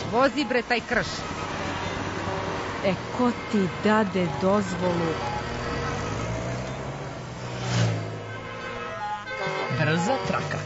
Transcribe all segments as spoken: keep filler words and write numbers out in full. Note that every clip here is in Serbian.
Vozi bre taj krš. E, ko ti dade dozvolu? Brza traka.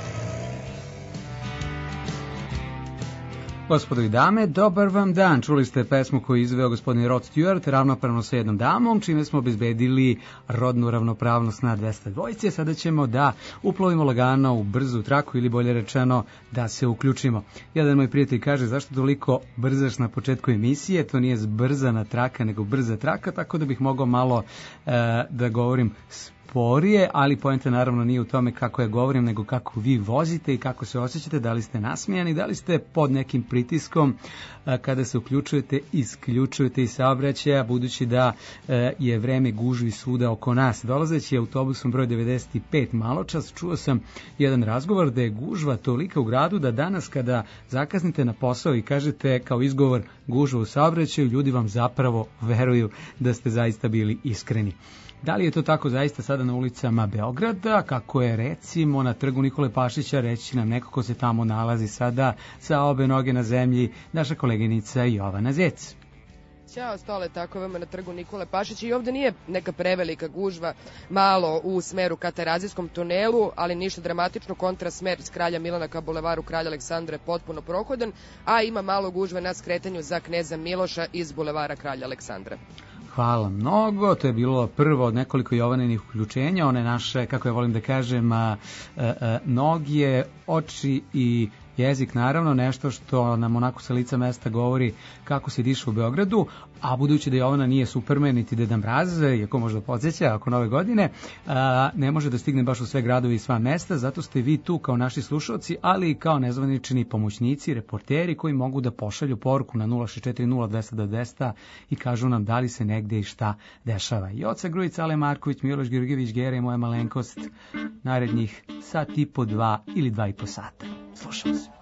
Gospodo i dame, dobar vam dan. Čuli ste pesmu koju je izveo gospodin Rod Stewart, ravnopravno sa jednom damom, čime smo obezbedili rodnu ravnopravnost na dvesta dvojice. Sada ćemo da uplovimo lagano u brzu traku, ili bolje rečeno da se uključimo. Jedan moj prijatelj kaže, zašto toliko brzaš na početku emisije? To nije zbrzana traka, nego brza traka, tako da bih mogao malo e, da govorim sporije, ali poenta naravno nije u tome kako ja govorim, nego kako vi vozite i kako se osjećate, da li ste nasmijani, da li ste pod nekim pritiskom a, kada se uključujete, isključujete iz saobraćaja, budući da e, je vreme gužvi svuda oko nas. Dolazeći autobusom broj devedeset pet maločas, čuo sam jedan razgovor da je gužva tolika u gradu da danas kada zakasnite na posao i kažete kao izgovor gužva u saobraćaju, ljudi vam zapravo veruju da ste zaista bili iskreni. Da li je to tako zaista sada na ulicama Beograda, kako je recimo na trgu Nikole Pašića, reći nam neko ko se tamo nalazi sada sa obe noge na zemlji, naša koleginica Jovana Zec. Ćao, Stole, tako vama na trgu Nikole Pašića i ovde nije neka prevelika gužva, malo u smeru ka Terazijskom tunelu, ali ništa dramatično, kontra smer s Kralja Milana ka bulevaru Kralja Aleksandra je potpuno prohodan, a ima malo gužve na skretanju za Kneza Miloša iz bulevara Kralja Aleksandra. Hvala mnogo, to je bilo prvo od nekoliko Jovaninih uključenja, one naše, kako ja volim da kažem, a, a, a, noge, oči i jezik, naravno, nešto što nam onako sa lica mesta govori kako se diše u Beogradu, a budući da Jovana nije Superman niti Deda Mraz, iako možda podsjeća oko nove godine, a, ne može da stigne baš u sve gradovi i sva mesta, zato ste vi tu kao naši slušalci, ali i kao nezvanični pomoćnici, reporteri koji mogu da pošalju poruku na nula šest četiri nula dvesta do dvesta i kažu nam da li se negde i šta dešava. Joca Grujić, Ale Marković, Miloš Georgijević, Gera i moja malenkost, narednih sat i po dva ili dva i po sata. Slušamo se.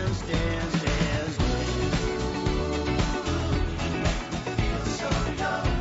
So young.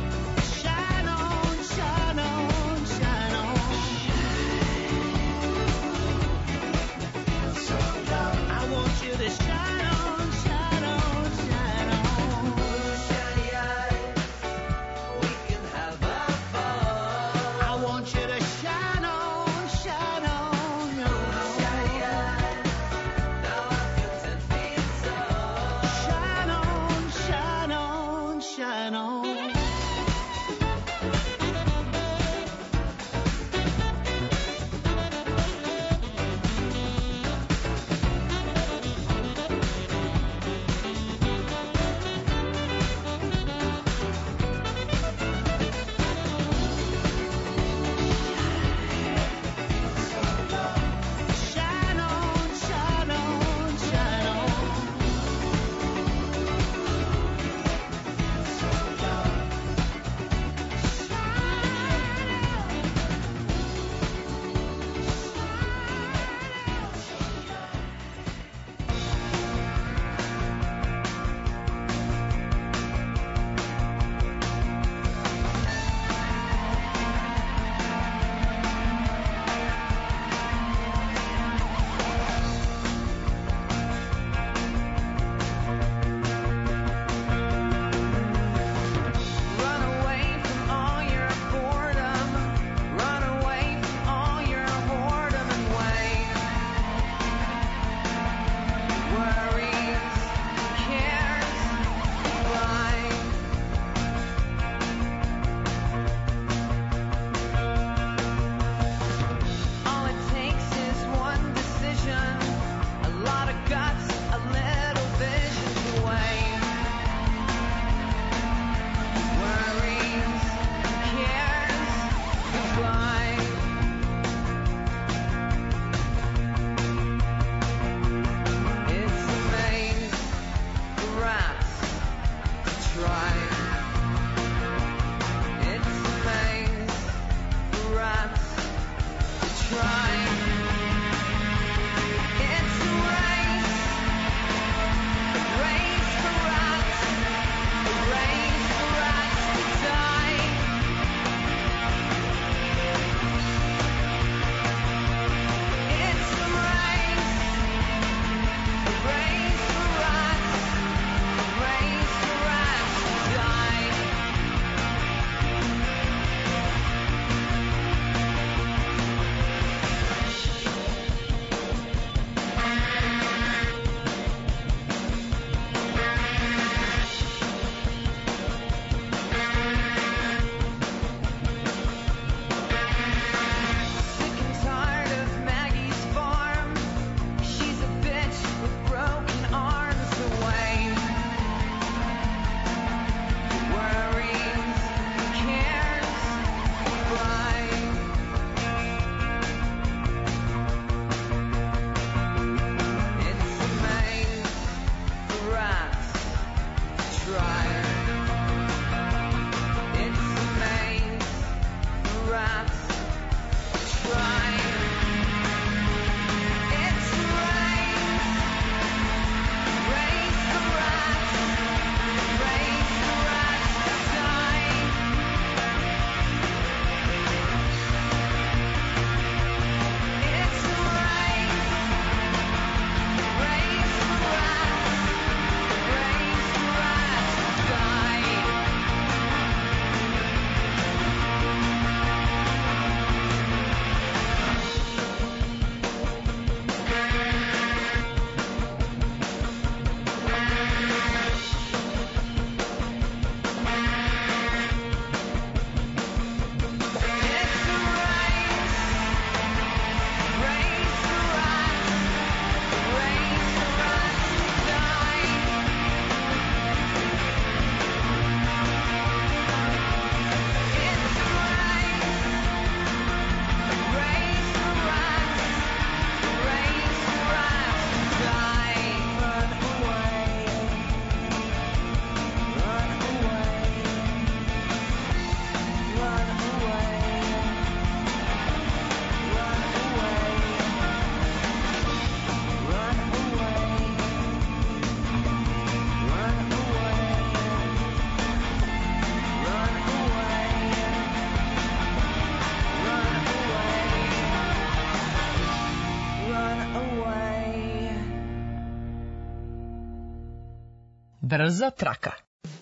Brza traka.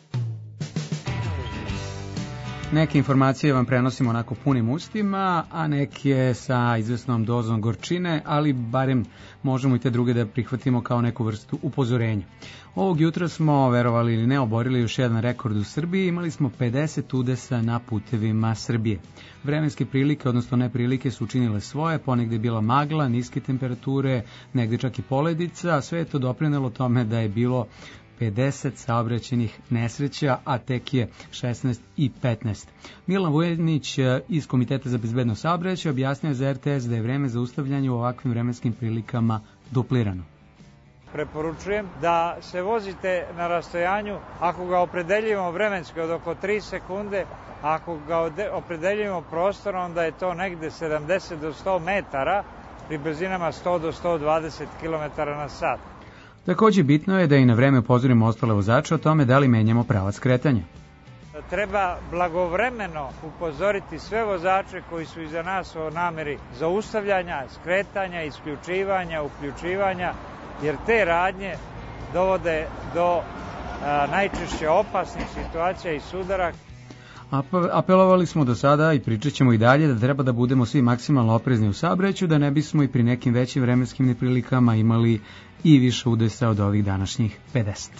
Neke informacije vam prenosimo onako punim ustima, a neke sa izvesnom dozom gorčine, ali barem možemo i te druge da prihvatimo kao neku vrstu upozorenja. Ovog jutra smo, verovali ili ne, oborili još jedan rekord u Srbiji. Imali smo pedeset udesa na putevima Srbije. Vremenske prilike, odnosno neprilike, su učinile svoje, ponegde je bila magla, niske temperature, negde čak i poledica, a sve je to doprinelo tome da je bilo pedeset saobraćajnih nesreća, a tek je šesnaest i petnaest. Milan Vujanić iz Komiteta za bezbedno saobraćaj objasnio za er te es da je vreme zaustavljanja u ovakvim vremenskim prilikama duplirano. Preporučujem da se vozite na rastojanju, ako ga opredeljujemo vremenski od oko tri sekunde, ako ga opredeljujemo prostorom, onda je to negde sedamdeset do sto metara pri brzinama sto do sto dvadeset kilometara na sat. Takođe bitno je da i na vreme upozorimo ostale vozače o tome da li menjamo pravac kretanja. Treba blagovremeno upozoriti sve vozače koji su iza nas o nameri zaustavljanja, skretanja, isključivanja, uključivanja, jer te radnje dovode do a, najčešće opasnih situacija i sudara. Apelovali smo do sada i pričat ćemo i dalje da treba da budemo svi maksimalno oprezni u saobraćaju, da ne bismo i pri nekim većim vremenskim neprilikama imali i više udesa od ovih današnjih pedeset.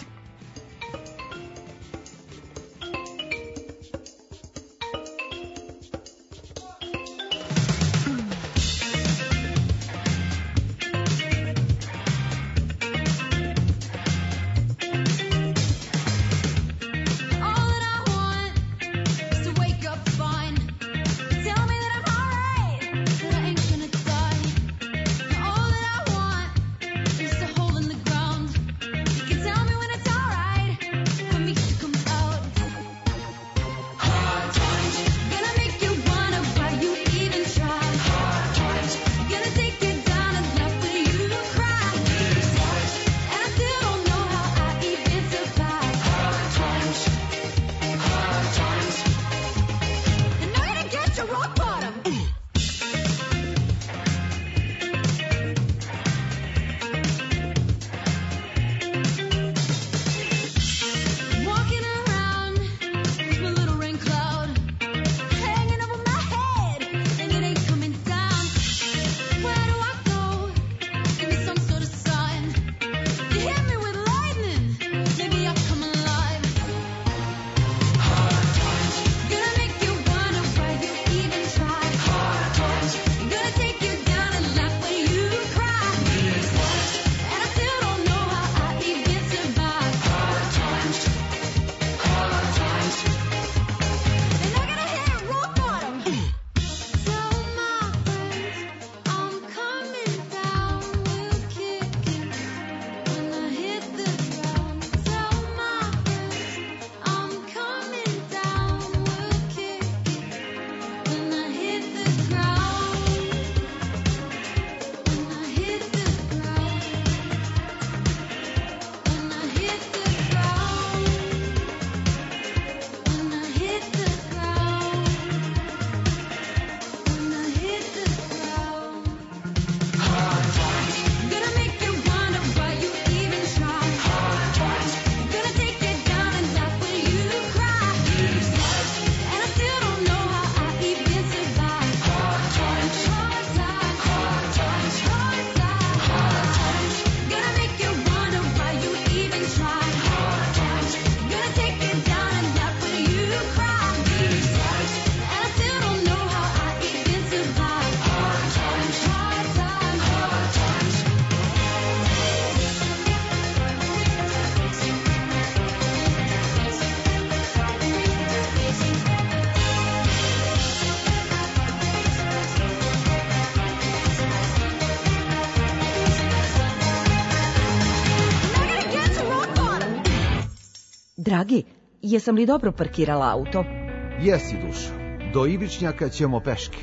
Dragi, jesam li dobro parkirala auto? Jesi, dušo. Do Ivičnjaka ćemo peške.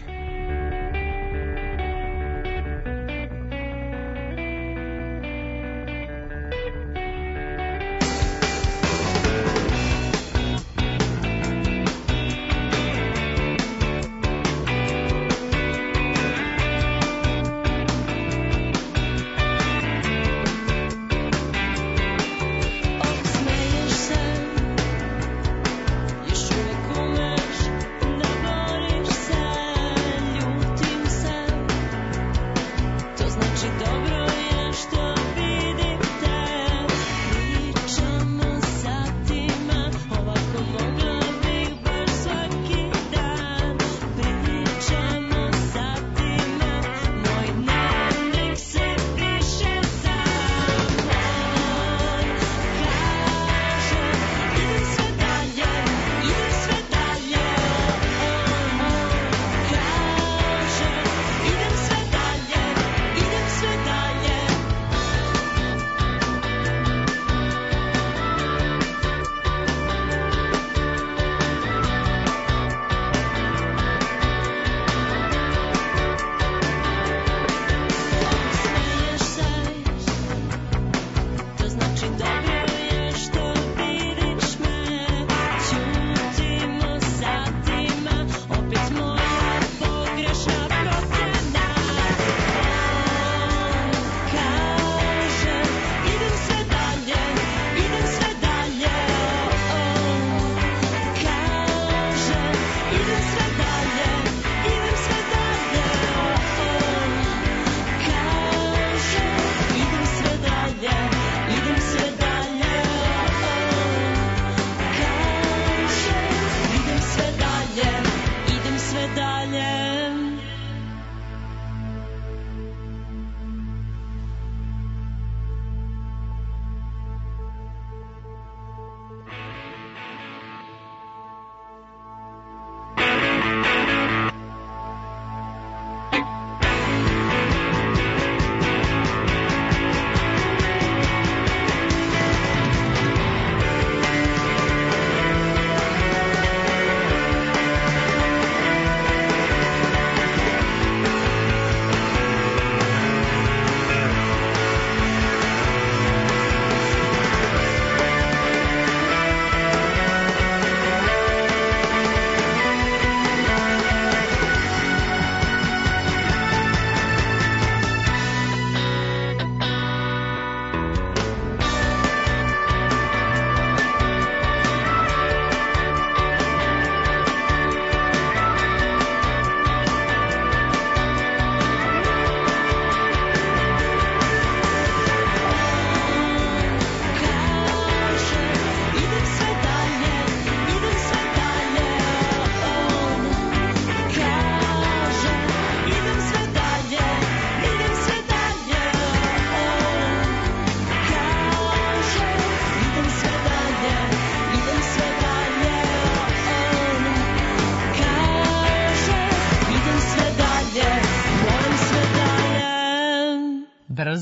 Oaks May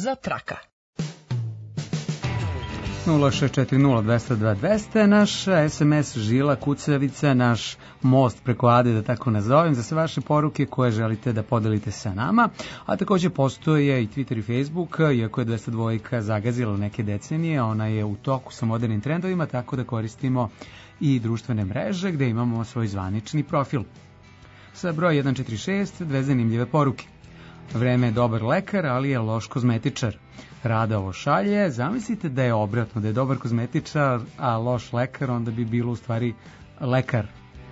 Brza traka. nula šest četiri nula dva nula dva dva nula naš es em es žila kucavica, naš most preko Ade, da tako nazovem, za sve vaše poruke koje želite da podelite sa nama, a takođe postoje i Twitter i Facebook, iako je dvesta dva zagazila neke decenije, ona je u toku sa modernim trendovima, tako da koristimo i društvene mreže gde imamo svoj zvanični profil. Sa broj jedan četiri šest, dve zanimljive poruke. Vreme je dobar lekar, ali je loš kozmetičar. Rada ovo šalje, zamislite da je obratno, da je dobar kozmetičar, a loš lekar, onda bi bilo u stvari lekar.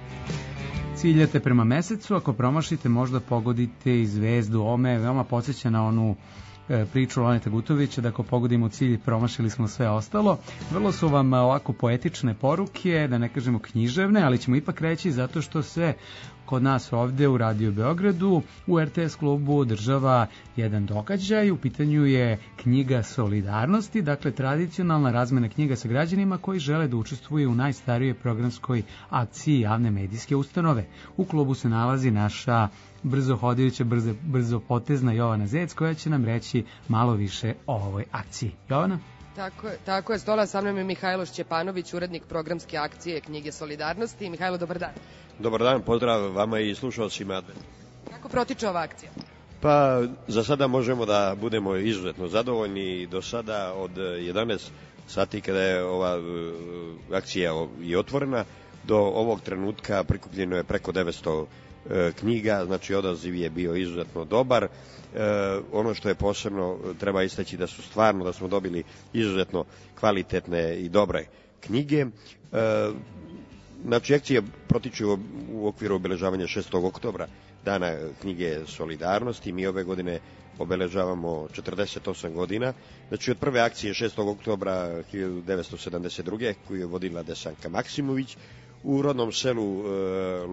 Ciljate prema mesecu, ako promašite možda pogodite i zvezdu. Ovo me veoma podsjeća na onu e, priču Laneta Gutovića, da ako pogodimo cilj promašili smo sve ostalo. Vrlo su vam ovako poetične poruke, da ne kažemo književne, ali ćemo ipak reći zato što se kod nas ovde u Radio Beogradu u er te es klubu održava jedan događaj. U pitanju je knjiga Solidarnosti, dakle tradicionalna razmena knjiga sa građanima koji žele da učestvuju u najstarijoj programskoj akciji javne medijske ustanove. U klubu se nalazi naša brzo hodajuća, brzo, brzo potezna Jovana Zec, koja će nam reći malo više o ovoj akciji. Jovana? Tako je, tako je, stola sa mnom je Mihajlo Šćepanović, urednik programske akcije knjige Solidarnosti. Mihajlo, dobar dan. Dobar dan, pozdrav vama i slušalcima. Kako protiče ova akcija? Pa, za sada možemo da budemo izuzetno zadovoljni. Do sada od jedanaest sati kada je ova uh, akcija i otvorena, do ovog trenutka prikupljeno je preko devetsto uh, knjiga, znači odaziv je bio izuzetno dobar. E, ono što je posebno treba istaći da su stvarno, da smo dobili izuzetno kvalitetne i dobre knjige. E, znači, akcije protiču u okviru obeležavanja šestog oktobra, dana knjige Solidarnosti. Mi ove godine obeležavamo četrdeset osam godina. Znači, od prve akcije šestog oktobra hiljadu devetsto sedamdeset druge koju je vodila Desanka Maksimović, u rodnom selu e,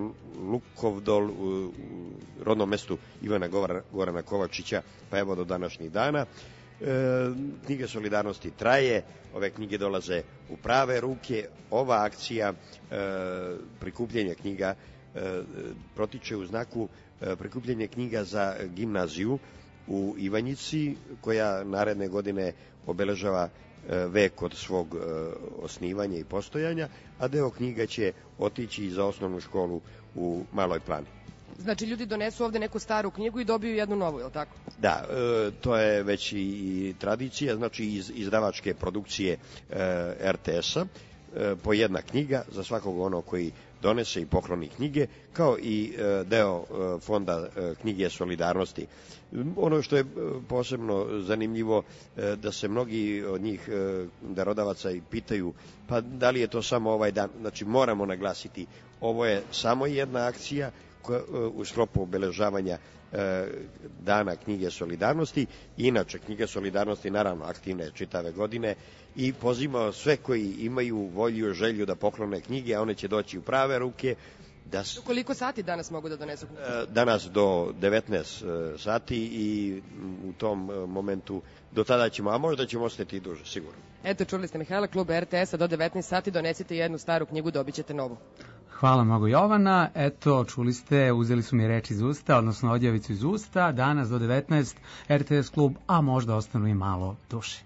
Lukovdol, u, u rodnom mestu Ivana Govara, Gorana Kovačića, pa evo do današnjih dana. E, knjige Solidarnosti traje, ove knjige dolaze u prave ruke. Ova akcija e, prikupljanja knjiga e, protiče u znaku e, prikupljanja knjiga za gimnaziju u Ivanjici, koja naredne godine obeležava vek od svog osnivanja i postojanja, a deo knjiga će otići i za osnovnu školu u Maloj Plani. Znači, ljudi donesu ovde neku staru knjigu i dobiju jednu novu, je li tako? Da, e, to je već i tradicija, znači iz izdavačke produkcije e, er te es-a, e, po jedna knjiga za svakog ono koji donese i pokloni knjige, kao i e, deo e, fonda e, knjige Solidarnosti. Ono što je posebno zanimljivo, e, da se mnogi od njih e, darodavaca i pitaju, pa da li je to samo ovaj dan. Znači, moramo naglasiti, ovo je samo jedna akcija koja, e, u sklopu obeležavanja e, dana knjige Solidarnosti. Inače, knjiga Solidarnosti naravno aktivna je čitave godine i pozivamo sve koji imaju volju, želju da poklone knjige, a one će doći u prave ruke. Da s... Koliko sati danas mogu da donesu knjige? Danas do devetnaest sati i u tom momentu do tada ćemo, a možda ćemo ostati i duže, sigurno. Eto, čuli ste Mihajla, klub er te es-a do devetnaest sati, donesite jednu staru knjigu, dobit ćete novu. Hvala mnogo, Jovana. Eto, čuli ste, uzeli su mi reč iz usta, odnosno odjavicu iz usta. Danas do devetnaest er te es klub, a možda ostanu i malo duše.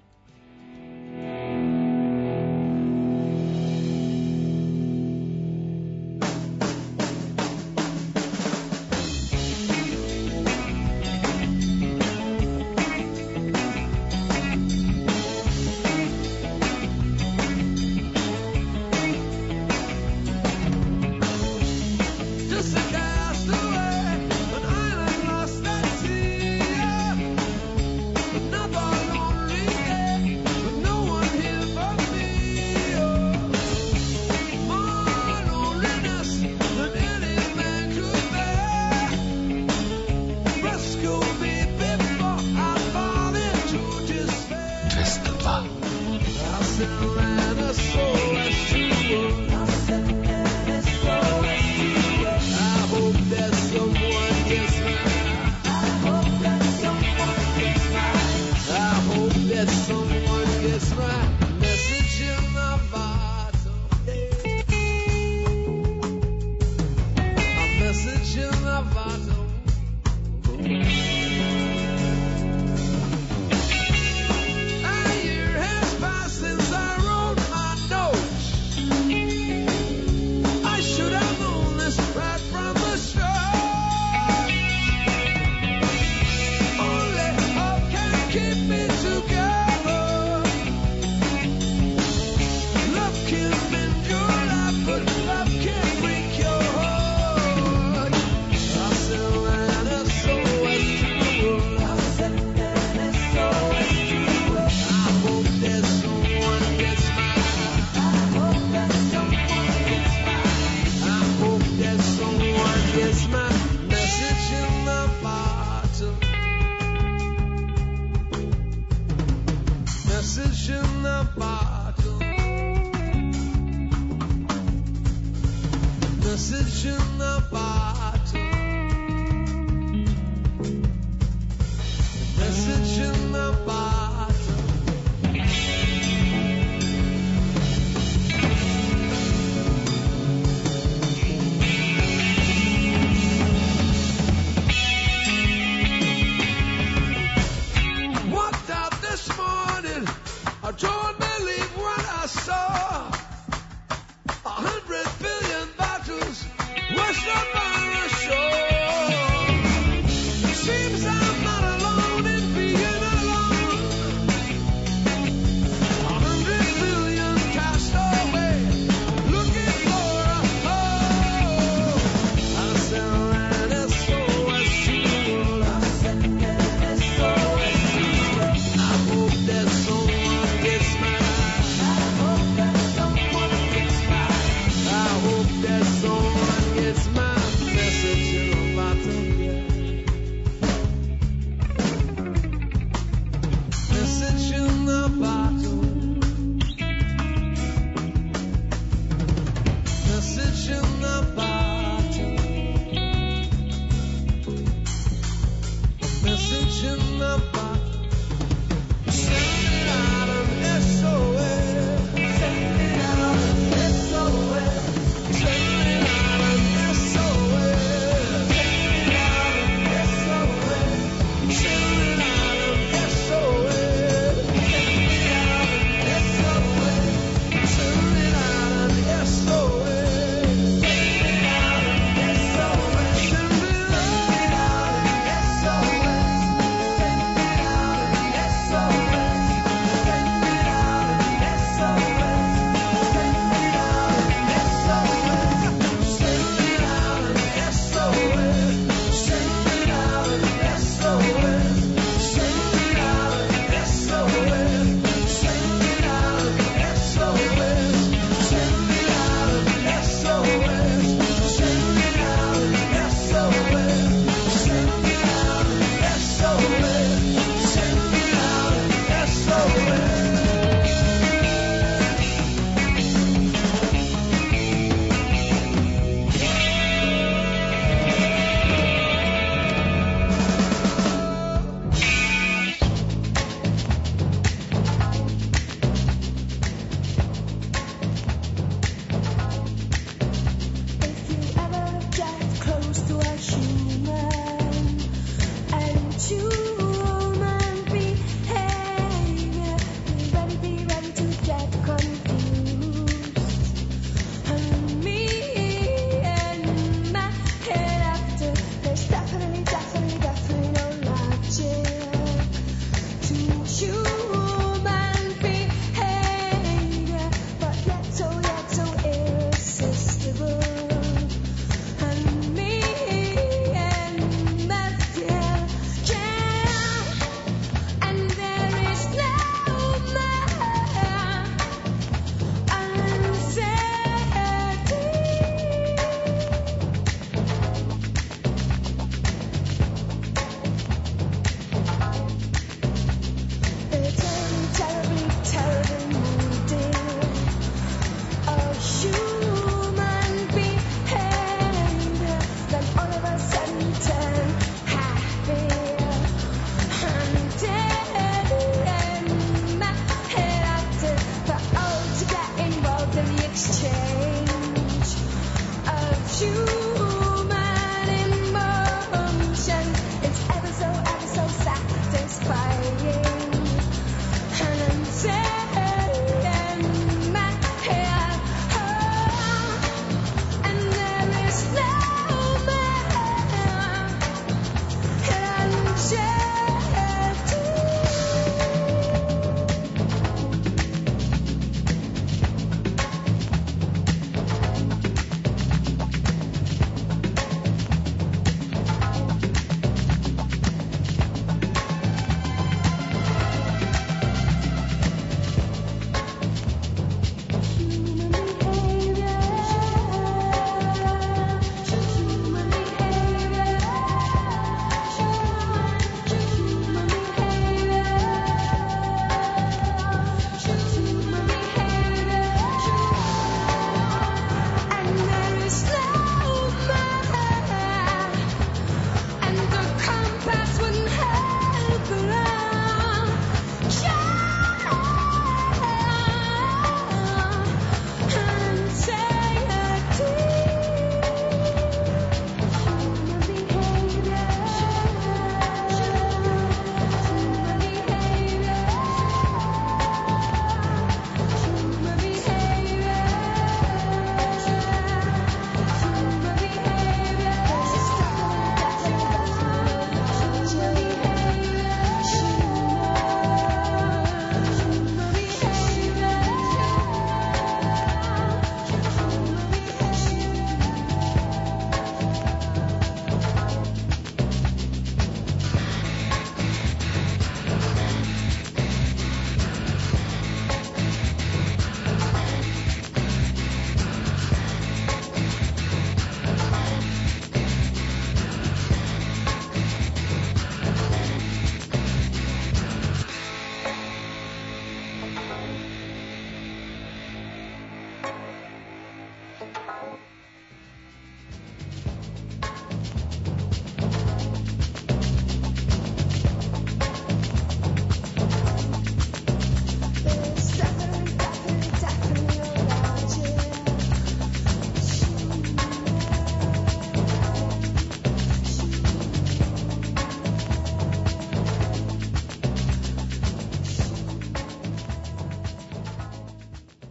Never lonely day. in the bottle. The message in the bottle. Walked out this morning, I don't believe what I saw. A hundred billion bottles, worse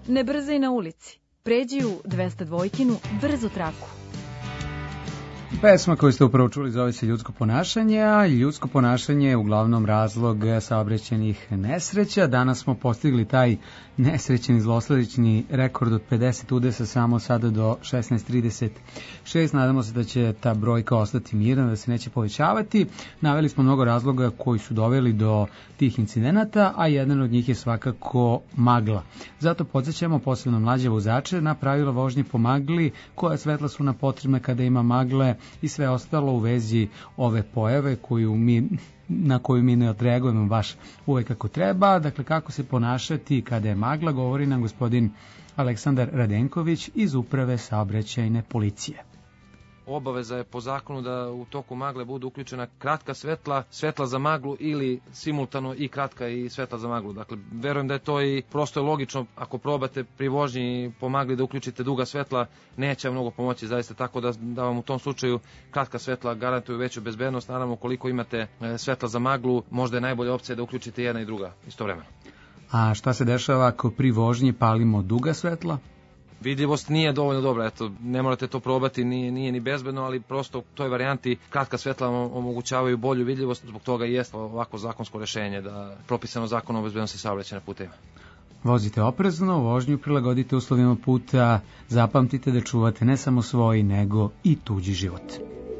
Ne brzaj na ulici. Pređi u dvesta dvojkinu brzo traku. Pesma koju ste upravo čuli zove se Ljudsko ponašanje, a ljudsko ponašanje je uglavnom razlog saobraćajnih nesreća. Danas smo postigli taj nesrećeni zlosledični rekord od pedeset udesa samo sada do šesnaest trideset šest. Nadamo se da će ta brojka ostati mirna, da se neće povećavati. Naveli smo mnogo razloga koji su doveli do tih incidenata, a jedan od njih je svakako magla. Zato podsjećamo posebno mlađe vozače na pravila vožnje po magli, koja svetla su nam potrebna kada ima magle i sve ostalo u vezi ove pojave koju mi, na koju mi ne odreagujemo baš uvek kako treba. Dakle, kako se ponašati kada je magla, govori nam gospodin Aleksandar Radenković iz Uprave saobraćajne policije. Obaveza je po zakonu da u toku magle budu uključena kratka svetla, svetla za maglu ili simultano i kratka i svetla za maglu. Dakle, verujem da je to i prosto logično. Ako probate pri vožnji po magli da uključite duga svetla, neće mnogo pomoći zaista, tako da, da vam u tom slučaju kratka svetla garantuju veću bezbednost. Naravno, koliko imate svetla za maglu, možda je najbolja opcija da uključite jedna i druga istovremeno. A šta se dešava ako pri vožnji palimo duga svetla? Vidljivost nije dovoljno dobra, eto, ne morate to probati, nije, nije ni bezbedno, ali prosto u toj varijanti kratka svetla omogućavaju bolju vidljivost, zbog toga i jeste ovako zakonsko rešenje da propisano zakonom o bezbednosti saobraćaja na putevima. Vozite oprezno, vožnju prilagodite uslovima puta, zapamtite da čuvate ne samo svoj, nego i tuđi život.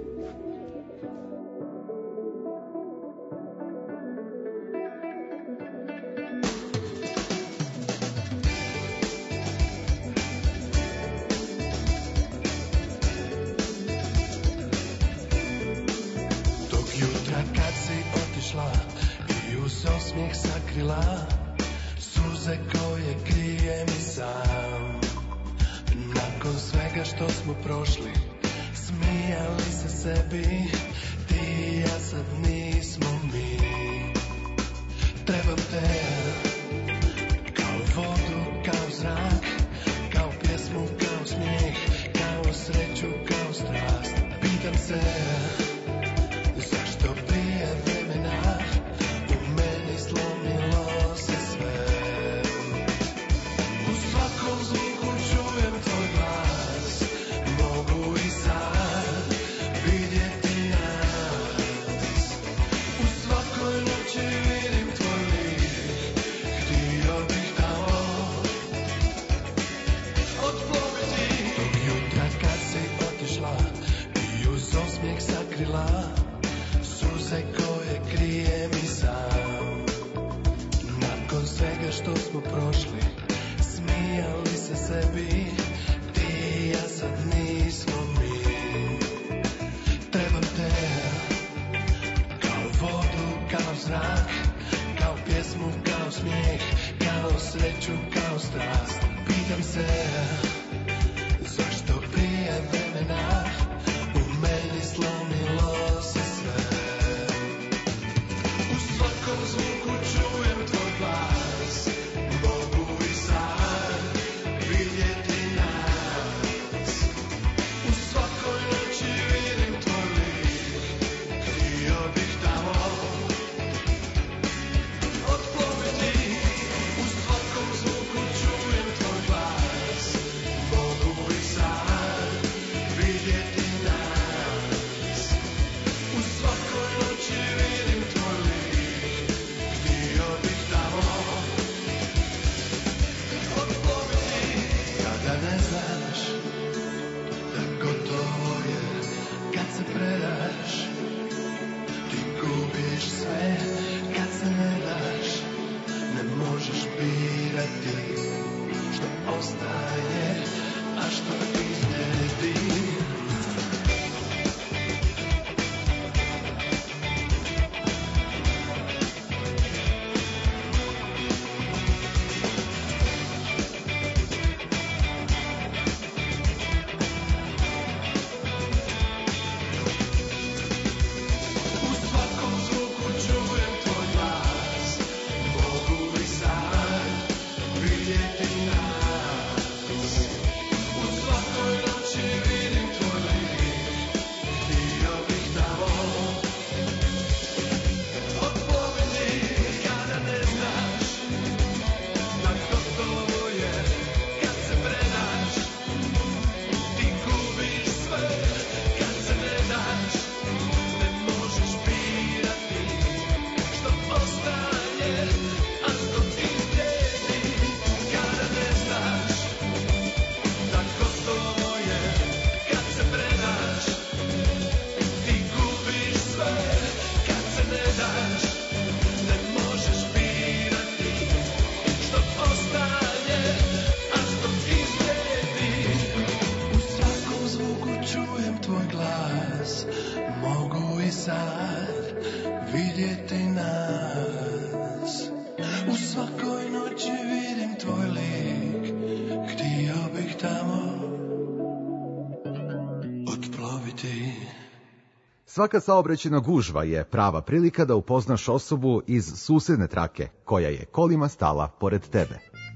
Suze koje krijem i sam. Nakon svega što smo prošli, smijali se sebi, ti i ja sad nismo mi. Trebam te kao vodu, kao zrak, kao pjesmu, kao smijeh, kao sreću, kao strast. Pitam se zašto prije vremena u meni slomilo se sve. U svakom zvuku čujem tvoj glas, mogu i sad vidjeti nas. U svakoj noći vidim tvoj lik, htio bih tamo otploviti. Tog jutra kad si otišla i uz osmijeh sakrila suze koje krijem i sam. Nakon svega što smo prošli, smijali se sebi, ti i ja sad nismo mi. Trebam te kao vodu, kao zrak, kao pjesmu, kao smijeh, kao sreću, kao strast. Pitam se zašto prije vremena u meni slomilo se sve. U svakom zvuku čujem tvoj glas, mogu i sad vidjeti nas. U svakoj noći vidim tvoj lik, htio bih tamo otploviti. U svakom zvuku čujem tvoj glas, mogu i sad vidjeti nas. U svakoj noći vidim tvoj lik, htio bih tamo otploviti. Kada ne znaš da gotovo je, kad se predaš, ti gubiš sve. Kad se ne daš, ne možeš birati što ostaje, a što izgledi. U svakom zvuku čujem tvoj glas, mogu i sad vidjeti nas. U svakoj Svaka saobraćajna gužva je prava prilika da upoznaš osobu iz susedne trake, koja je kolima stala pored tebe.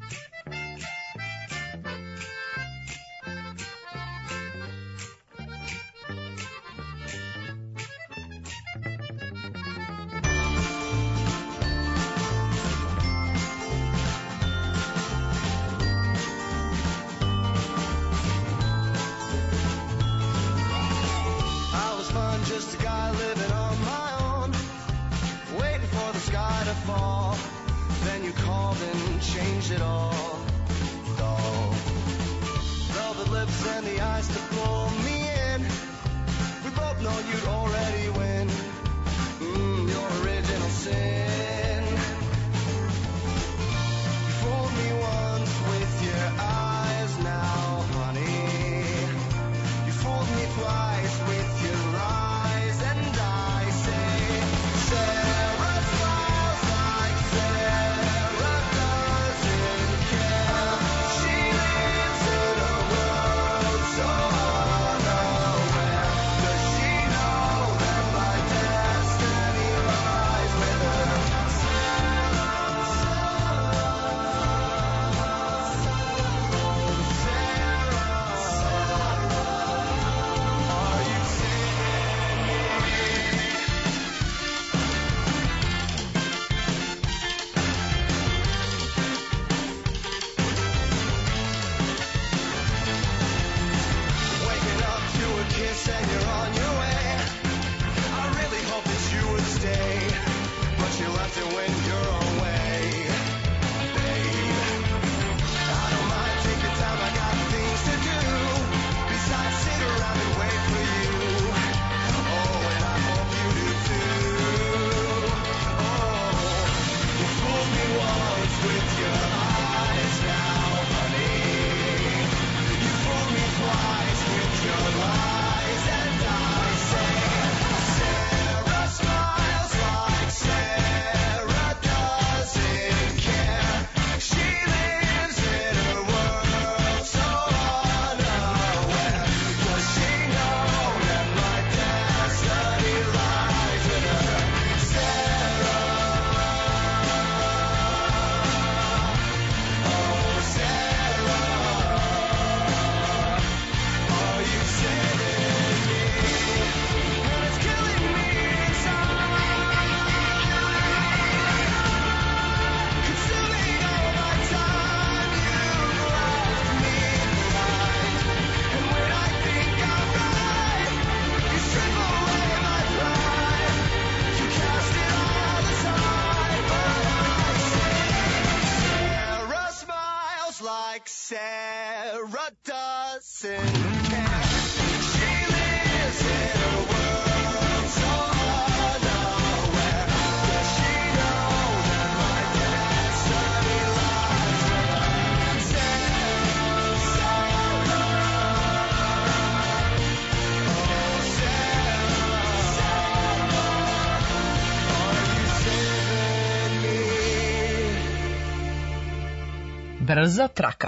Brza traka.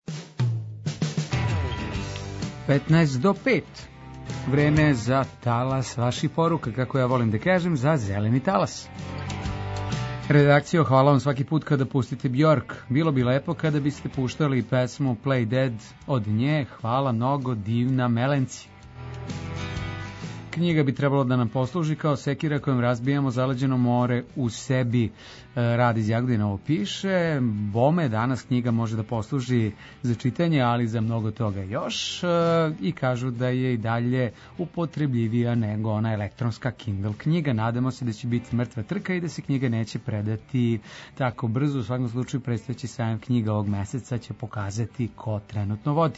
petnaest do pet. Vreme za talas vaših poruka, kako ja volim da kažem, za zeleni talas. Redakcijo, hvala vam svaki put kada pustite Bjork. Bilo bi lepo kada biste puštali pesmu Play Dead od nje. Hvala mnogo, divna Melenci. Knjiga bi trebalo da nam posluži kao sekira kojom razbijamo zaleđeno more u sebi. Rad iz Jagodina ovo piše. Bome, danas knjiga može da posluži za čitanje, ali za mnogo toga još. I kažu da je i dalje upotrebljivija nego ona elektronska Kindle knjiga. Nadamo se da će biti mrtva trka i da se knjiga neće predati tako brzo. U svakom slučaju predstojeći sajam knjiga ovog meseca će pokazati ko trenutno vodi.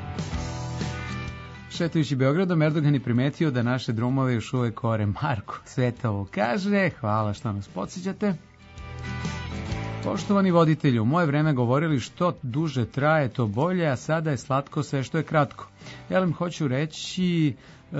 Šetajući Beogradom, Erdogan je primetio da naše drumove još uvek kore Marko. Svetovo kaže, hvala što nas podsjećate. Poštovani voditelju, u moje vreme govorili što duže traje to bolje, a sada je slatko sve što je kratko. Ja vam hoću reći, e,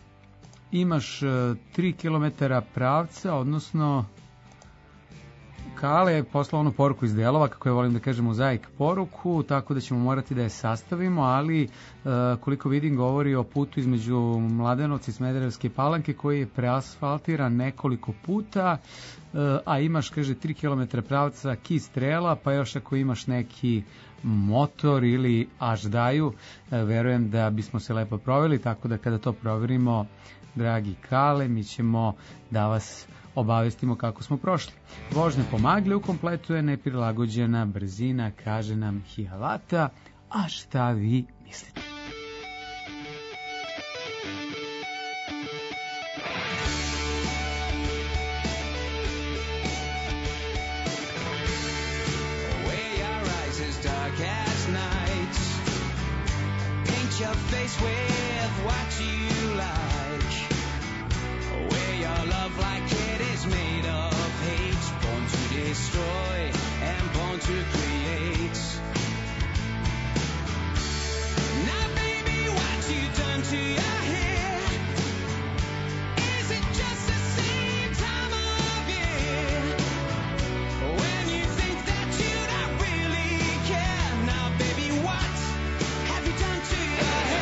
imaš tri kilometra pravca, odnosno Kale je poslao onu poruku iz Delova, kako je volim da kažem mozaik poruku, tako da ćemo morati da je sastavimo, ali e, koliko vidim govori o putu između Mladenovca i Smederevske Palanke koji je preasfaltiran nekoliko puta, e, a imaš, kaže, tri kilometra pravca Ki Strela, pa još ako imaš neki motor ili aždaju, e, verujem da bismo se lepo proveli, tako da kada to proverimo, dragi Kale, mi ćemo da vas obavestimo kako smo prošli. Vožnja po magli u kompletu je neprilagođena brzina, kaže nam Hijalata, a šta vi mislite? Your face with what you like, where your love like it is made of hate, born to destroy and born to create. Now baby, what you done to your hair? Is it just the same time of year when you think that you don't really care? Now baby, what have you done to your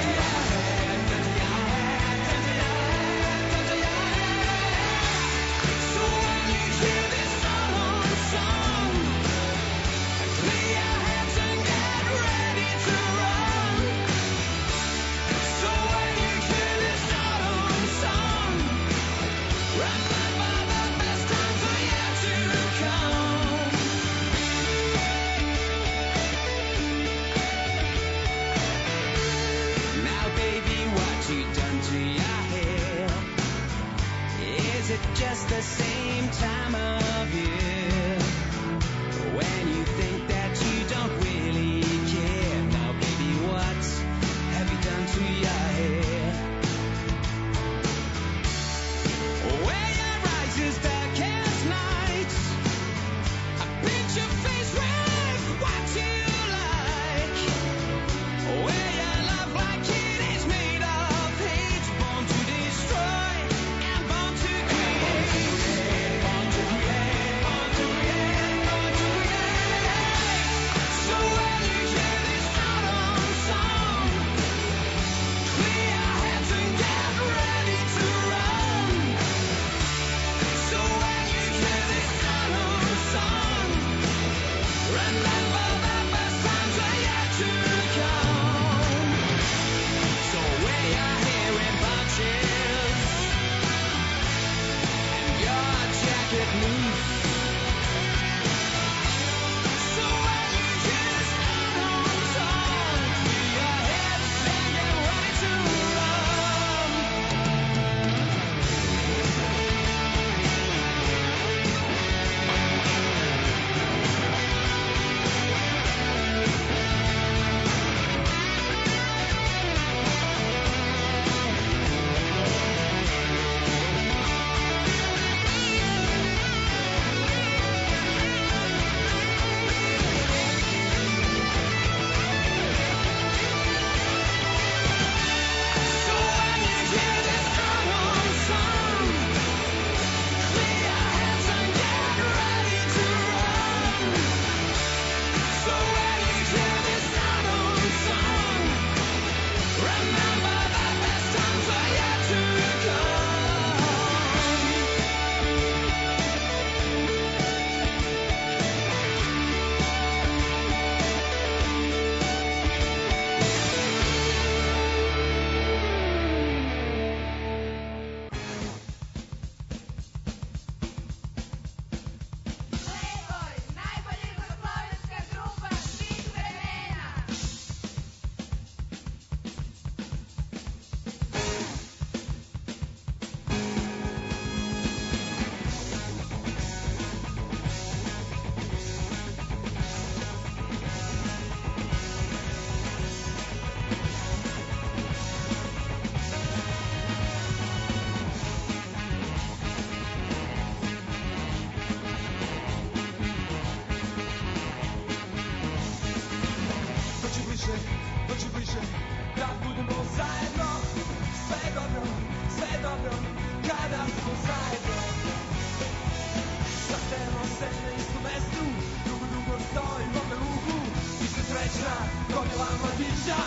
just the same time of year when you think that you don't really care? Now baby, what have you done to your hair? Where your eyes is dark as night, I paint your face with what you like, where your love like it is made of hate, born to destroy and born to Sastajemo se na istom mestu, dugo, dugo stojimo na lugu, i se srećna gomila mladića.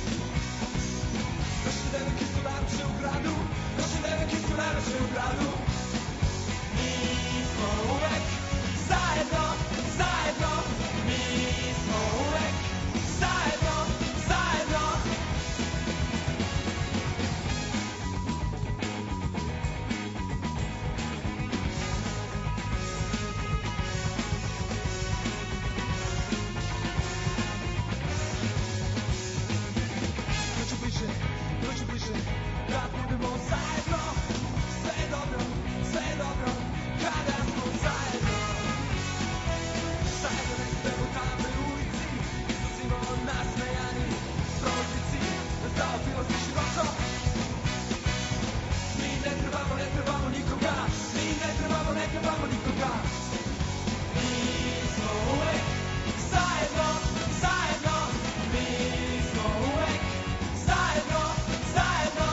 Naše devojke su najlepše u gradu, naše devojke su najlepše u gradu. Mi smo uvek zajedno, zajedno, mi smo uvek zajedno, zajedno. Dođu bliže, dođu bliže, da budemo zajedno. Sve je dobro, sve je dobro, kada smo zajedno. Zajedno nek ste u tamnoj ulici, iznosimo nasmejani prolaznici, da zaopilo se široko. Mi ne trebamo, ne trebamo nikoga, mi ne trebamo, ne trebamo nikoga. Mi smo uvek zajedno, zajedno, mi smo uvek zajedno, zajedno.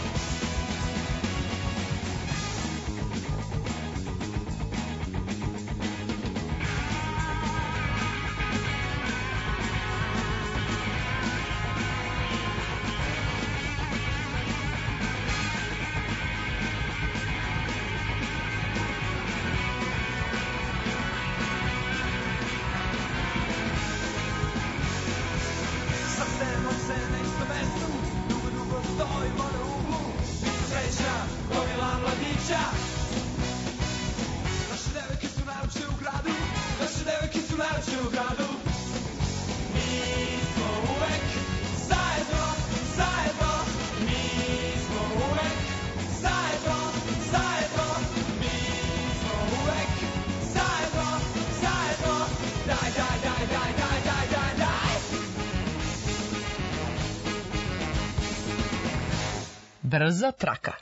Sastajemo se na istom mestu, dugo, dugo stojimo na uglu, mi se srećna gomila mladića. Naše devojke su najlepše u gradu, naše devojke su najlepše u gradu. Mi smo uvek zajedno, zajedno, mi smo uvek zajedno, zajedno, mi smo uvek zajedno, zajedno. Daj, daj, daj, daj, daj, daj, daj, daj. Brza traka.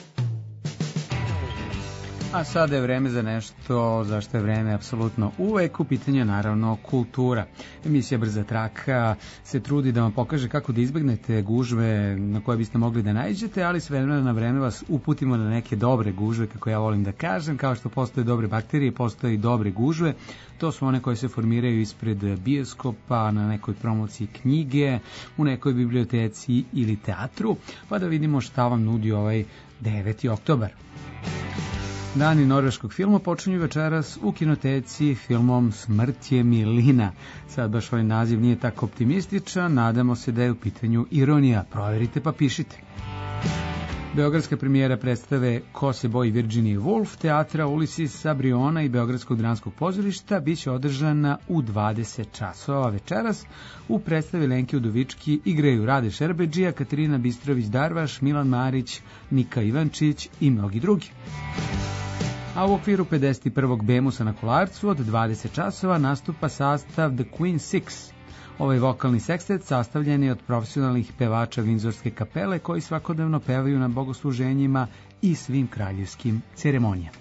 A sada je vreme za nešto za što je vreme apsolutno uvek. U pitanju je naravno kultura. Emisija Brza traka se trudi da vam pokaže kako da izbegnete gužve na koje biste mogli da naiđete, ali s vremena na vreme vas uputimo na neke dobre gužve, kako ja volim da kažem. Kao što postoje dobre bakterije, postoje i dobre gužve. To su one koje se formiraju ispred bioskopa, na nekoj promociji knjige, u nekoj biblioteci ili teatru. Pa da vidimo šta vam nudi ovaj deveti oktobar. Dani norveškog filma počinju večeras u kinoteci filmom Smrt je milina. Sad baš ovaj naziv nije tako optimističan, nadamo se da je u pitanju ironija. Proverite pa pišite. Beogradska premijera predstave Ko se boji Virginia Woolf, teatra Ulysses Sabriona i Beogradskog dramskog pozorišta biće održana u dvadeset časova večeras. U predstavi Lenke Udovički igraju Rade Šerbedžija, Katarina Bistrović-Darvaš, Milan Marić, Nika Ivančić i mnogi drugi. A u okviru pedeset prvog Bemusa na Kolarcu od dvadeset časova nastupa sastav The Queen Six. Ovaj vokalni sekstet sastavljen je od profesionalnih pevača Vindzorske kapele koji svakodnevno pevaju na bogosluženjima i svim kraljevskim ceremonijama.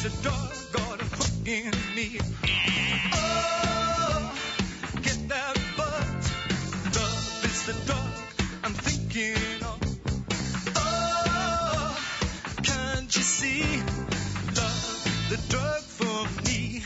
a dog got a hook in me. Oh, get that buzz. Love is the dog I'm thinking of. Oh, can't you see? Love the drug for me.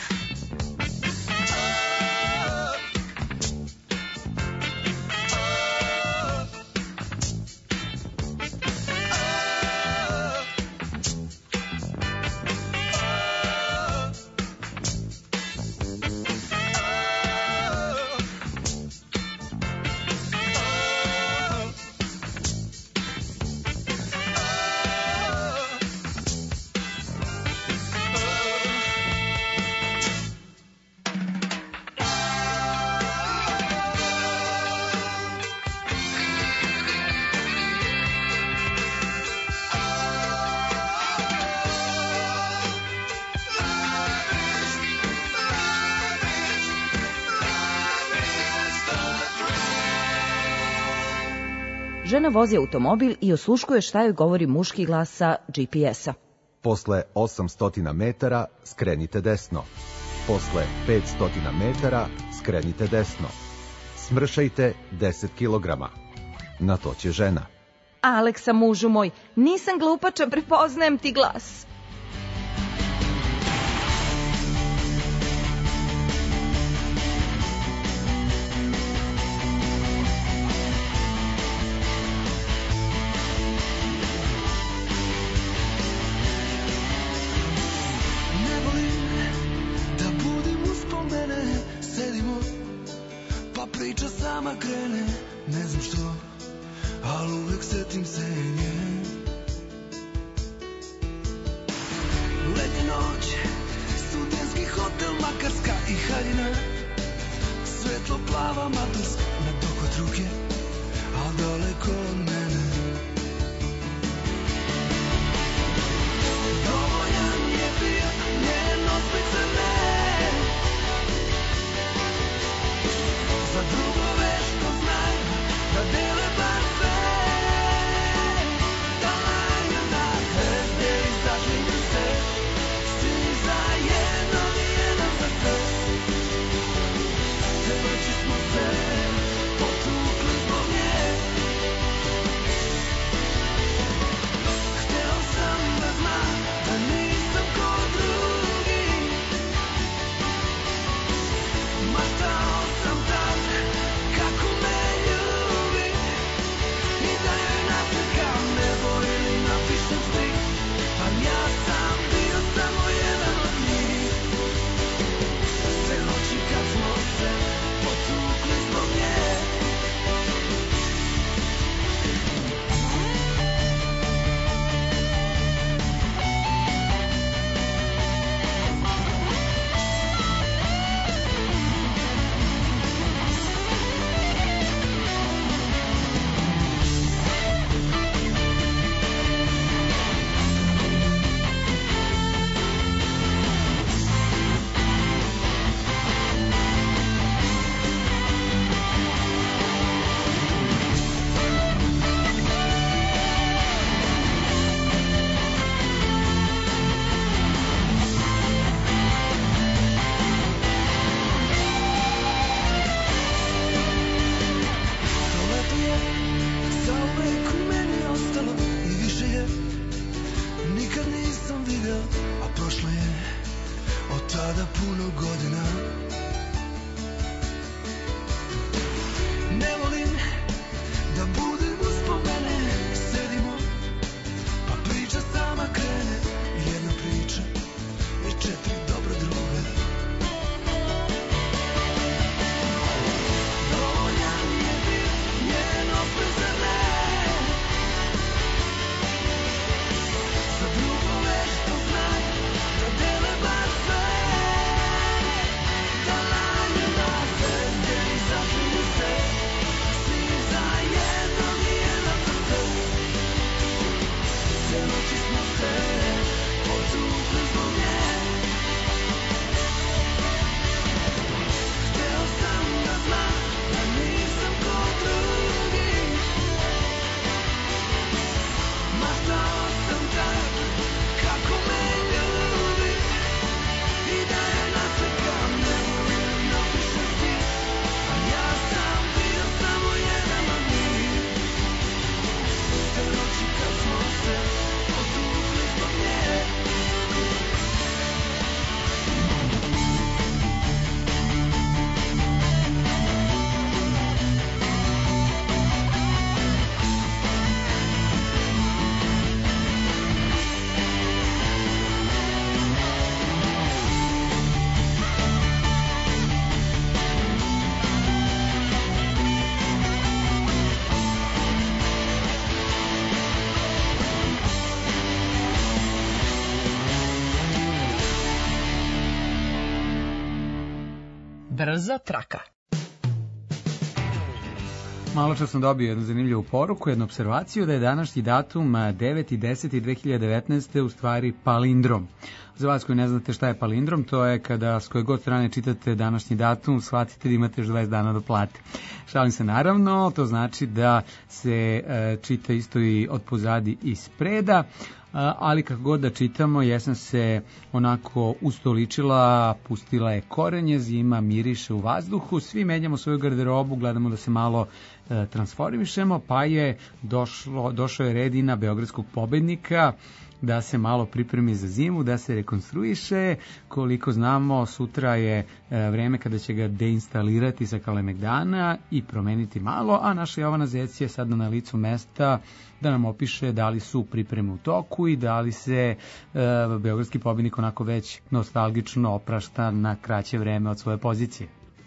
Žena vozi automobil i osluškuje šta joj govori muški glas sa G P S-a. Posle osamsto metara skrenite desno. Posle petsto metara skrenite desno. Smršajte deset kilograma. Na to će žena. Aleksa, mužu moj, nisam glupača, prepoznajem ti glas. Sama krene, ne znam što, ali uvek setim se nje. Letnja noć, studentski hotel, Makarska i haljina, svetlo plava maturska na dohvat ruke, a daleko od mene. Dovoljan je bio njen osmeh za me, za drugove što znaju da dele bar sve. Da laju na zvezde i zaklinju se, svi za jednog i jedan za sve. Te noći smo se potukli zbog nje. Hteo sam da znam da nisam ko drugi, maštao sam tad kako me ljubi i da joj naslikam nebo ili napišem stih, ali ja sam bio samo jedan od njih. Sve noći kad smo se potukli zbog nje. To leto je zauvek u meni ostalo i više je nikad nisam video, a prošlo je od tada puno godina. Ne volim da budem uspomene, sedimo pa priča sama krene, jedna priča i četiri dobra druga. Dovoljan je bio njen osmeh za me, za drugove što znaju da dele bar sve. Da laju na zvezde i zaklinju se, svi za jednog i jedan za sve. Sve noći smo se potukli zbog nje. Hteo sam da znam da nisam ko drugi, maštao sam tad kako me ljubi Brza traka. Malo čas sam dobio jednu zanimljivu poruku, jednu observaciju da je današnji datum deveti deseti dve hiljade devetnaeste u stvari palindrom. Za vas koji ne znate šta je palindrom, to je kada s koje god strane čitate današnji datum, shvatite da imate još dvadeset dana do plate. Šalim se naravno, to znači da se e, čita isto i od pozadi i spreda, ali kako god da čitamo, jesen se onako ustoličila, pustila je korenje, zima miriše u vazduhu, svi menjamo svoju garderobu, gledamo da se malo e, transformišemo, pa je došlo, došao je red i na beogradskog pobednika, da se malo pripremi za zimu, da se rekonstruiše. Koliko znamo, sutra je e, vreme kada će ga deinstalirati sa Kalemegdana i promeniti malo, a naša Jovana Zec je sad na licu mesta da nam opiše da li su pripreme u toku i da li se e, beogradski pobednik onako već nostalgično oprašta na kraće vreme od svoje pozicije.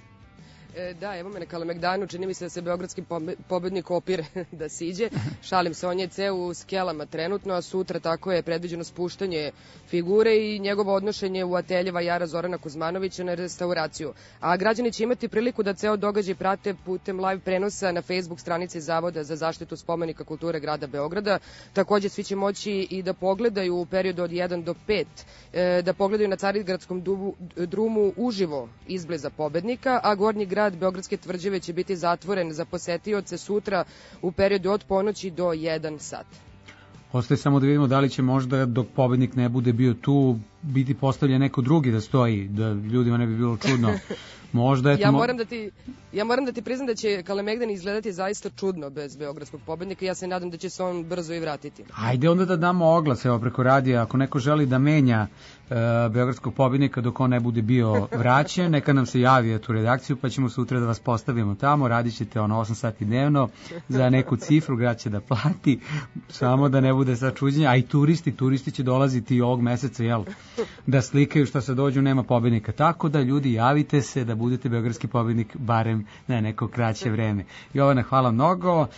E, da, evo me na Kalemegdanu, čini mi se da se beogradski pobednik opire da siđe. Šalim se, on je ceo u skelama trenutno, a sutra tako je predviđeno spuštanje figure i njegovo odnošenje u atelje vajara Zorana Kuzmanovića na restauraciju. A građani će imati priliku da ceo događaj prate putem live prenosa na Facebook stranici Zavoda za zaštitu spomenika kulture grada Beograda. Takođe svi će moći i da pogledaju u periodu od jedan do pet, e, da pogledaju na Carigradskom drumu uživo izbliza pobednika, a gornji grad Beogradske tvrđave će biti zatvoren za posetioce sutra u periodu od ponoći do jedan sat. Ostaje samo da vidimo da li će možda dok pobednik ne bude bio tu biti postavljen neko drugi da stoji, da ljudima ne bi bilo čudno. Možda eto, ja moram da ti ja moram da ti priznam da će Kalemegdan izgledati zaista čudno bez beogradskog pobednika. Ja se nadam da će se on brzo i vratiti. Ajde onda da damo oglas evo preko radija, ako neko želi da menja e, beogradskog pobednika dok on ne bude bio vraćen, neka nam se javi tu redakciju, pa ćemo sutra da vas postavimo tamo, radit ćete ono osam sati dnevno za neku cifru, grad će da plati, samo da ne bude sad čuđenja, a i turisti, turisti će dolaziti i ovog meseca, jel, da slikaju šta se dođu, nema pobednika, tako da ljudi javite se da budete beogradski pobednik barem na neko kraće vreme. Jovana, hvala mnogo, uh,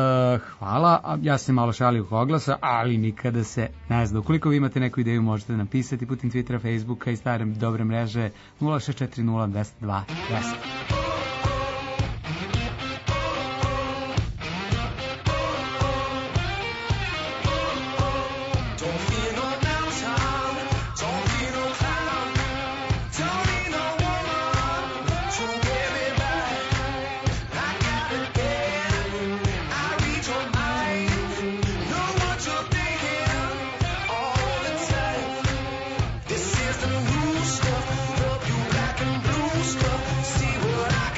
hvala, ja sam malo šalio oko oglasa, ali nikada se ne zna. Ukoliko vi imate neku ideju, možete nam pisati putem Twittera, Facebooka i stare dobre mreže nula šest četiri nula dvesta dva dvesta. This is the new stuff, the blue, black, and blue stuff. See what I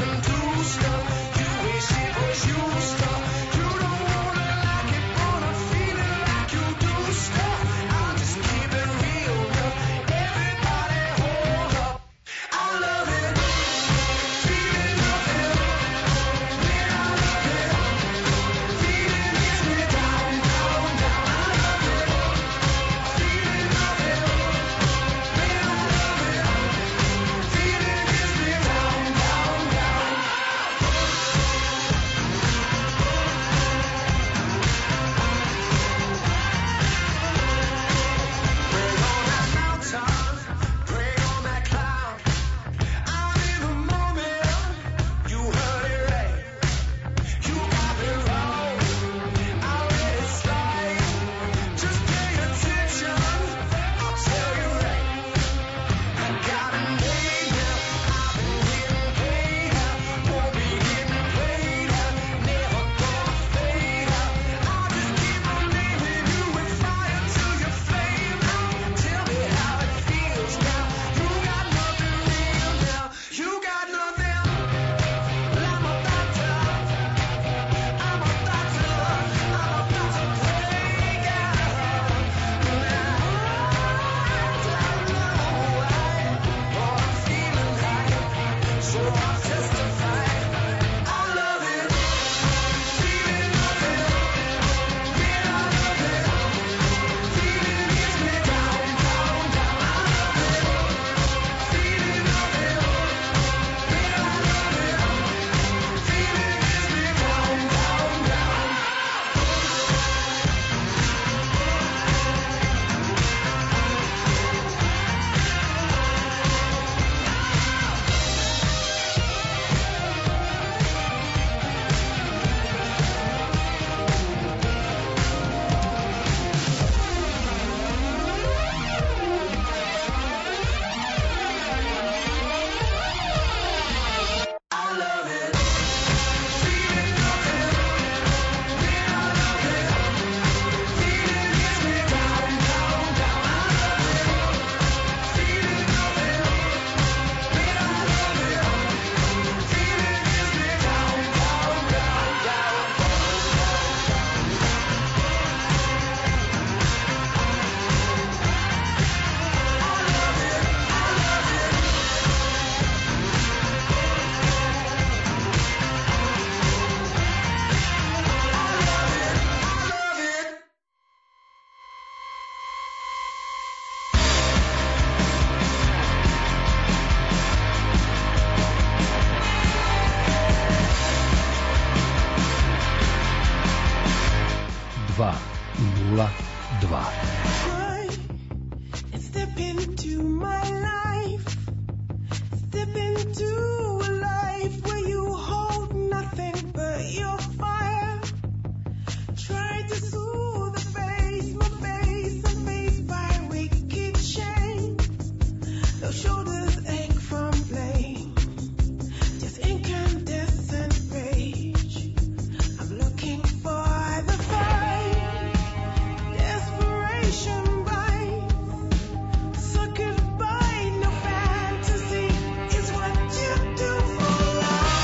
nula dva. Try and step into my life. Step into a life where you hold nothing but your fire. Try to soothe the face, my face, I'm faced by wicked shame. Those shoulders ache from blame. Just incandescent rage. I'm looking for the fight. Desperation bites. Suckered by no fantasy is what you do for love.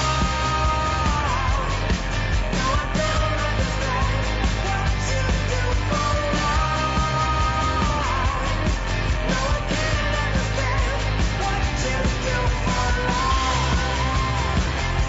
No, I don't understand what you do for love. No, I can't understand what you do for love.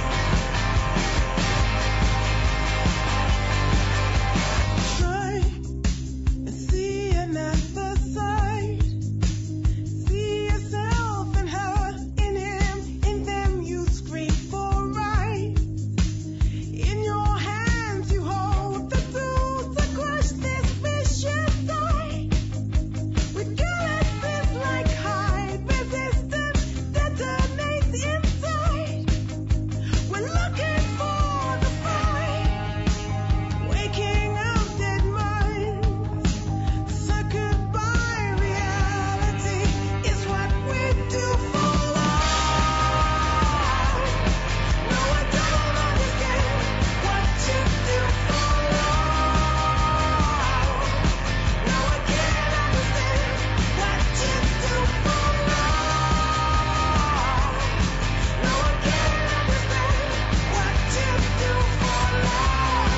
Try and see another side. See yourself in her, in him, in them you scream for right. In your hands you hold the tools to crush this vicious side. With galaxies like hide, resistance detonates inside. We're looking for the fight. Waking up dead minds. Suckered by reality is what we do for love. No, I don't understand what you do for love. No, I can't understand what you do for love. No, I can't understand what you do for love.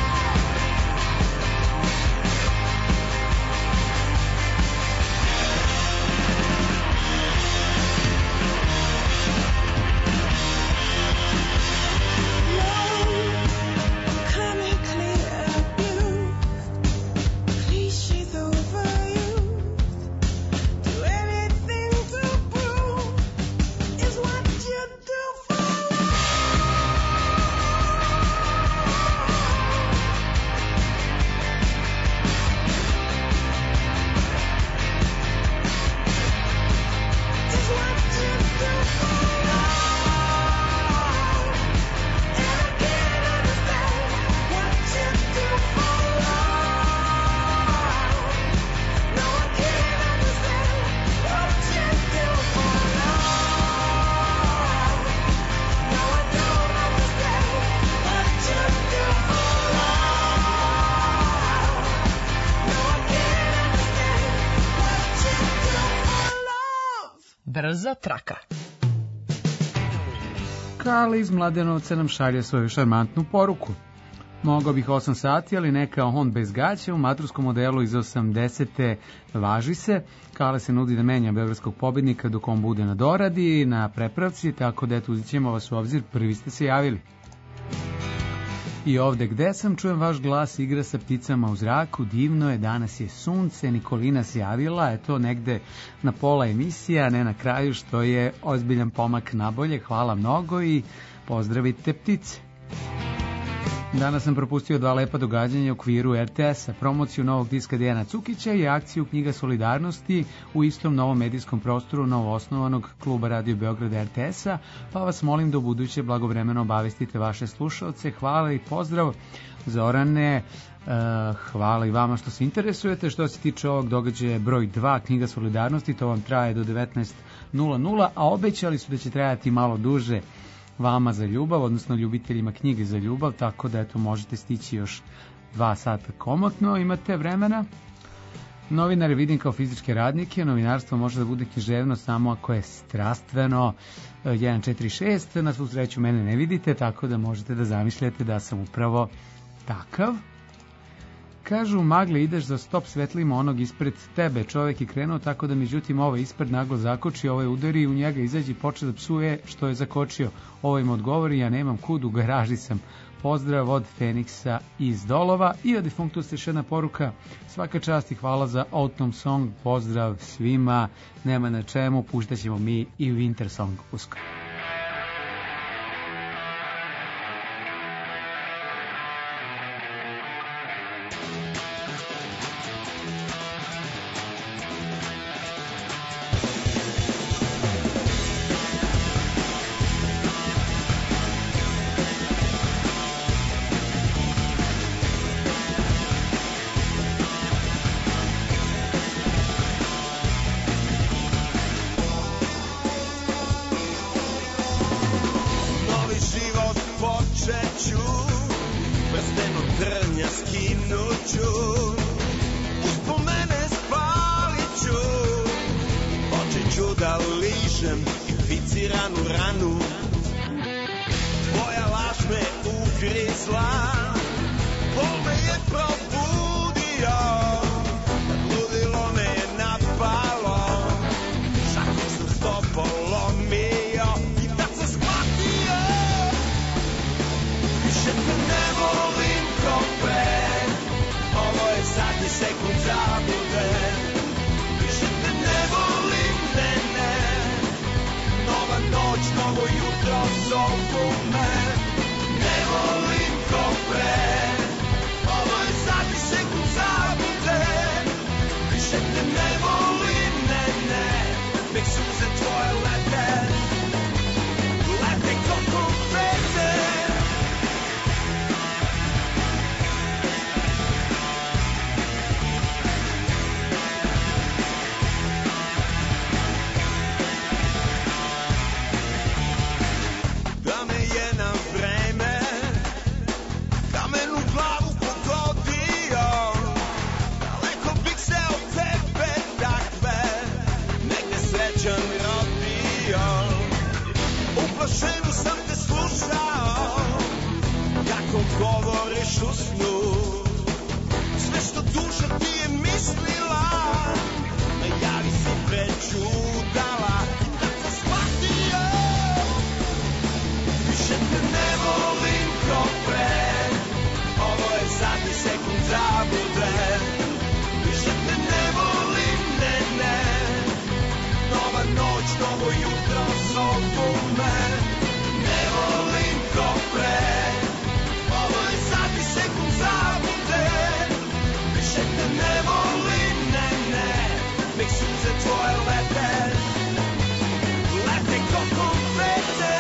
Coming clear abused, cliches overused. Do anything to prove is what you do for is what you do for love. And I can't understand what you do for love. No, I can't understand what you do for love. No, I don't understand what you do for love. No, I can't understand what you do for love. Brza traka. Karla iz Mladenovca nam šalje svoju šarmantnu poruku. Mogao bih osam sati, ali neka on bez gaća u maturskom modelu iz osamdesete važi se. Karla se nudi da menja beogradskog pobednika dok on bude na doradi, na prepravci, tako da eto uzet ćemo vas u obzir, prvi ste se javili. I ovde gde sam, čujem vaš glas, igra sa pticama u zraku, divno je, danas je sunce, Nikolina se javila, eto negde na pola emisija, ne na kraju, što je ozbiljan pomak nabolje, hvala mnogo i pozdravite ptice. Danas sam propustio dva lepa događanja u okviru er te es-a, promociju novog diska Dejana Cukića i akciju Knjiga solidarnosti u istom novom medijskom prostoru novoosnovanog kluba Radio Beograda er te es-a, pa vas molim da u buduće blagovremeno obavestite vaše slušaoce. Hvala i pozdrav, Zorane, uh, hvala i vama što se interesujete. Što se tiče ovog događaja broj dva, Knjiga solidarnosti, to vam traje do devetnaest nula nula, a obećali su da će trajati malo duže vama za ljubav, odnosno ljubiteljima knjige za ljubav, tako da eto možete stići još dva sata komotno, imate vremena. Novinare vidim kao fizičke radnike, novinarstvo može da bude književno samo ako je strastveno. jedan četiri šest, na svu sreću mene ne vidite, tako da možete da zamišljate da sam upravo takav. Kažu, magle ideš za stop svetlima onog ispred tebe, čovek je krenuo tako da međutim ovaj ispred naglo zakoči, ovaj udari i u njega izađe i počne da psuje što je zakočio. Ovo im odgovori, ja nemam kud, u garaži sam. Pozdrav od Feniksa iz Dolova. I od Defunctusa još jedna poruka, svaka čast i hvala za Autumn Song, pozdrav svima, nema na čemu, puštat ćemo mi i Winter Song uskoro. trnja skinuću, uspomene spalit ću, počet ću da ližem inficiranu ranu. Tvoja laž me ugrizla, bol me je probudio, ludilo me je napalo, šakom sam sto polomio i tad sam shvatio, više te ne volim ko pre, ovo je zadnji sekund zabude, više te ne volim, ne, ne, nova noć, novo jutro zovu me, ne volim ko pre, ovo je zadnji sekund zabude, više te ne volim, ne, ne, nek suze tvoje lete, lete ko konfete. Da me je na vreme kamen u glavu pogodio, daleko bih se od tebe takve negde srećan rodio. Uplašenu sam te slušao kako govoriš u snu, sve što duša ti je mislila najavi si prećutala i tad sam shvatio, više te ne volim ko pre, ovo je zadnji sekund zabude, više te ne volim, ne, ne, nova noć, novo jutro zovu me, ne volim ko pre, ovo je zadnji sekund zabude, više te ne volim, ne, ne, nek suze tvoje lete, lete ko konfete.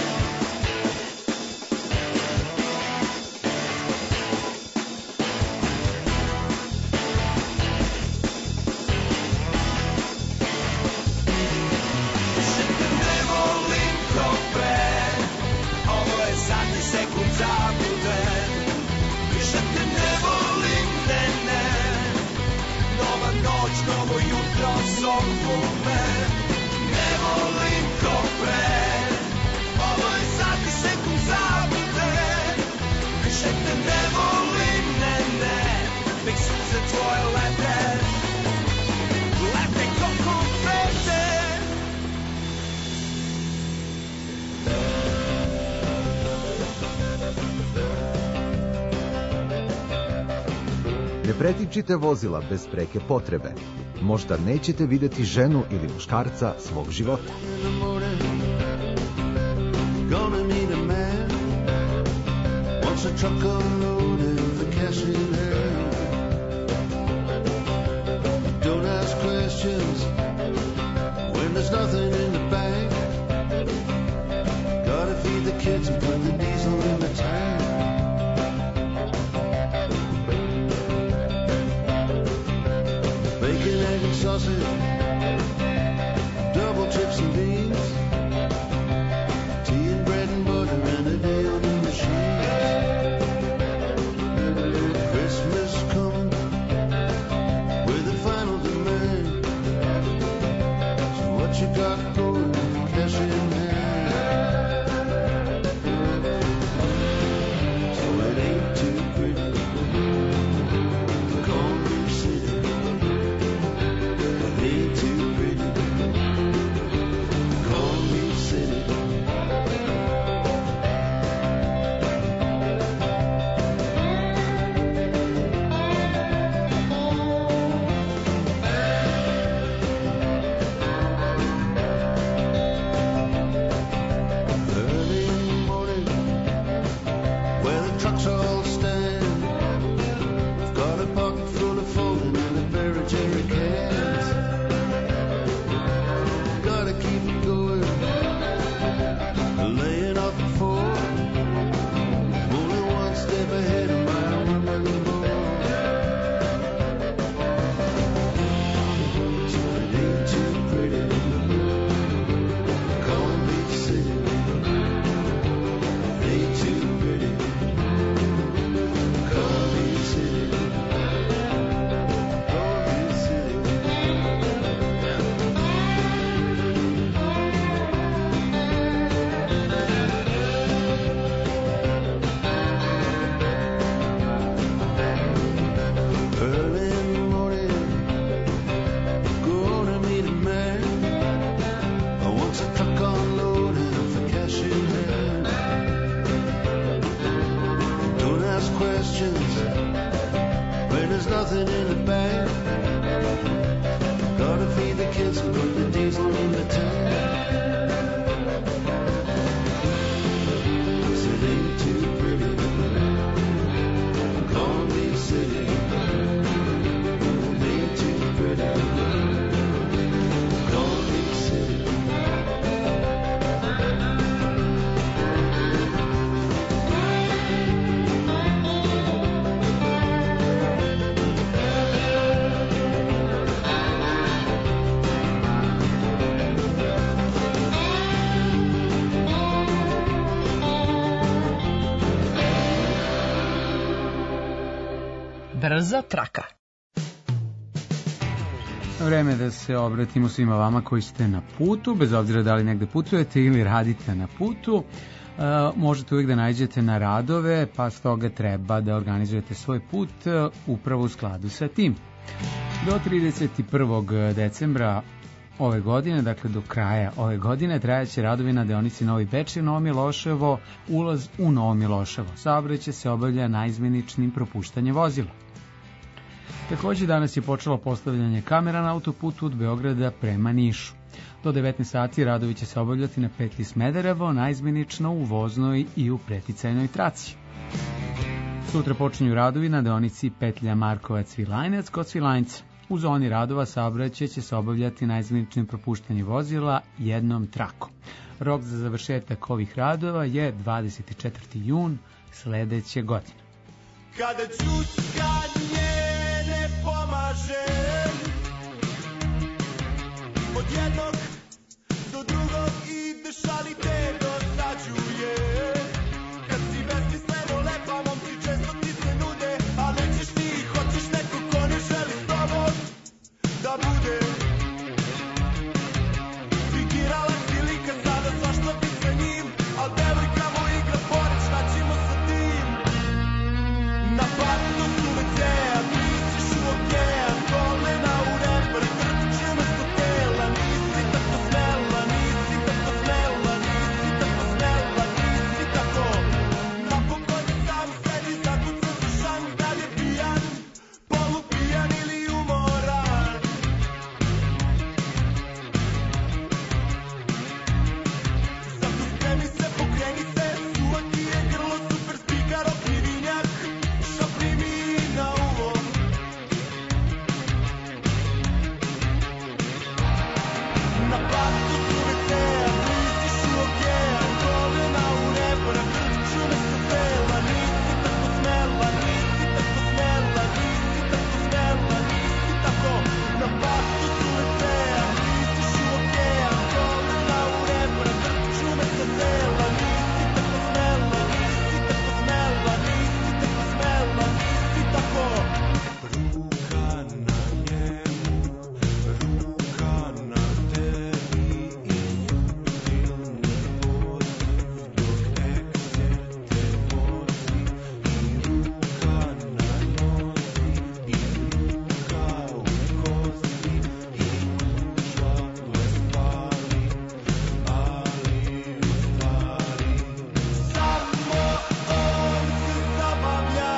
Više te ne volim ko pre, ovo je zadnji sekund zabude, više te ne volim, ne, ne, nova noć, novo jutro zovu me, ne volim ko pre, ovo je zadnji sekund zabude, više te ne volim, ne, ne, nek suze tvoje lete, lete ko konfete. Ne pretičite vozila bez preke potrebe. Možda nećete videti ženu ili muškarca svog života. Gonna meet a man, wants a truck unloaded with cash in hand. Don't ask questions when there's nothing in the bank. Gotta feed the kids and put the diesel in the tank. Bacon, egg, and sausage, double chips and beans, tea and bread and butter, and a day on the machines. Christmas coming with a final demand. So what you got going, cash in hand? So it ain't too pretty, the Congress City. It ain't too pretty, Brza traka. Vreme da se obratimo svima vama koji ste na putu, bez obzira da li negde putujete ili radite na putu. Uh, možete uvijek da nađete na radove, pa stoga treba da organizujete svoj put uh, upravo u skladu sa tim. Do trideset prvog decembra ove godine, dakle do kraja ove godine, trajaće radovi na deonici Novi Bečej, Novo Miloševo, ulaz u Novo Miloševo. Saobraćaj se obavlja naizmeničnim propuštanjem vozila. Takođe danas je počelo postavljanje kamera na autoputu od Beograda prema Nišu. Do devetnaest sati radovi će se obavljati na petlji Smederevo, naizmenično u voznoj i u preticajnoj traci. Sutra počinju radovi na deonici petlja Markovac-Svilajnac kod Svilajnca. U zoni radova saobraćaj će se obavljati naizmeničnim propuštanjem vozila jednom trakom. Rok za završetak ovih radova je dvadeset četvrti jun sledeće godine. Kada čuskanje ne pomaže, od jednog do drugog ideš, ali te dosađuje. Kad si besmisleno lepa, momci često ti se nude, a nećeš ti, hoćeš neko ko ne želi s tobom da bude. Figirala si lika, sada svašta bi sa njim, al devojka mu igra pored, šta ćemo sa tim? Na parku su vecea, pišeš u okean, kolena u reper, krpić umesto tela. Nisi tako smela, nisi tako smela, nisi tako smela, nisi tako. Napokon sam sedi, zakucan sa šan, da li je pijan, polupijan ili umoran. Zato spremi se, pokreni se, suva ti je grlo, super spikar, okrivinjak, šapni mi na uvo. Na parku su vecea, pišeš u okean, kolena u reper, krpić umesto tela. Nisi tako smela, nisi tako smela, nisi tako smela, nisi tako. Na parku su vecea, pišeš u okean, kolena u reper, krpić umesto tela. Nisi tako smela, nisi tako smela, nisi tako smela, nisi tako. Ruka na njemu, ruka na tebi i subtilne poziv dok ekser te vozi. I ruka na nozi, i ruka u kosti, i ušla me spali, ali u stvari samo on se zabavlja.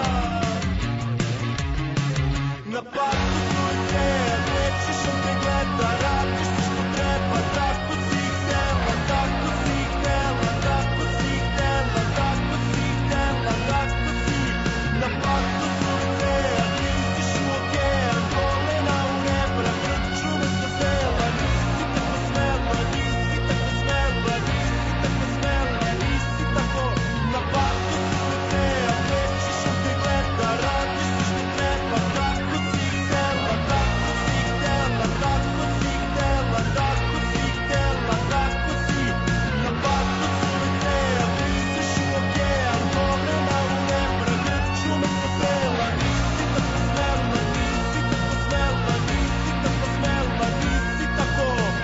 Na parku su vecea, nećeš on te gleda, radiš se što treba, tako si htela, tako si htela, tako si htela, tako si htela, tako si. Na parku su vecea, pišeš u okean, kolena u rebra, krpić umesto tela. Nisi tako smela, nisi tako smela, nisi tako smela, nisi tako. Na parku su vecea, nećeš on te gleda, radiš se što treba, tako si htela, tako si htela, tako si htela, tako si htela, tako si. Na parku su vecea, pišeš u okean, kolena u rebra, krpić umesto tela. Nisi tako smela, nisi tako smela, nisi tako smela, nisi tako.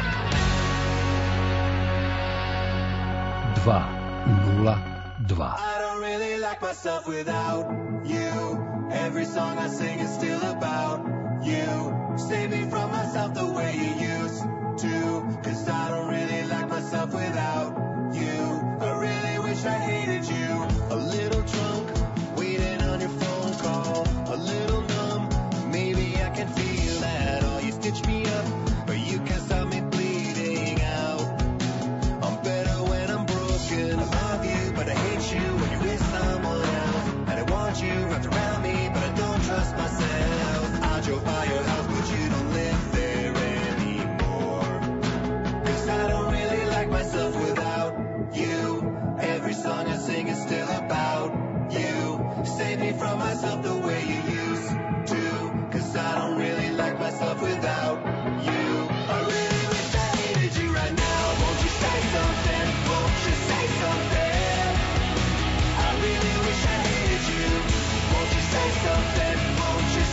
dva nula dva. I don't really like myself without you. Every song I sing is still about you. Save me from myself the way you used to. Cause I don't really like myself without you. I really wish I hated you. A little drunk, waiting on your phone call. A little numb, maybe I can feel that. All you stitch me up, but you can't stop me bleeding out. I'm better when I'm broken. I love you, but I hate you when you're with someone else. And I want you wrapped around me, but I don't trust myself. I drove by your house, but you don't live there anymore. Cause I don't really like myself without you. Every song I sing is still about you. Save me from myself the way you used to. Cause I don't really like myself without you. I really wish I hated you right now. Won't you say something? Won't you say something? I really wish I hated you. Won't you say something? Won't you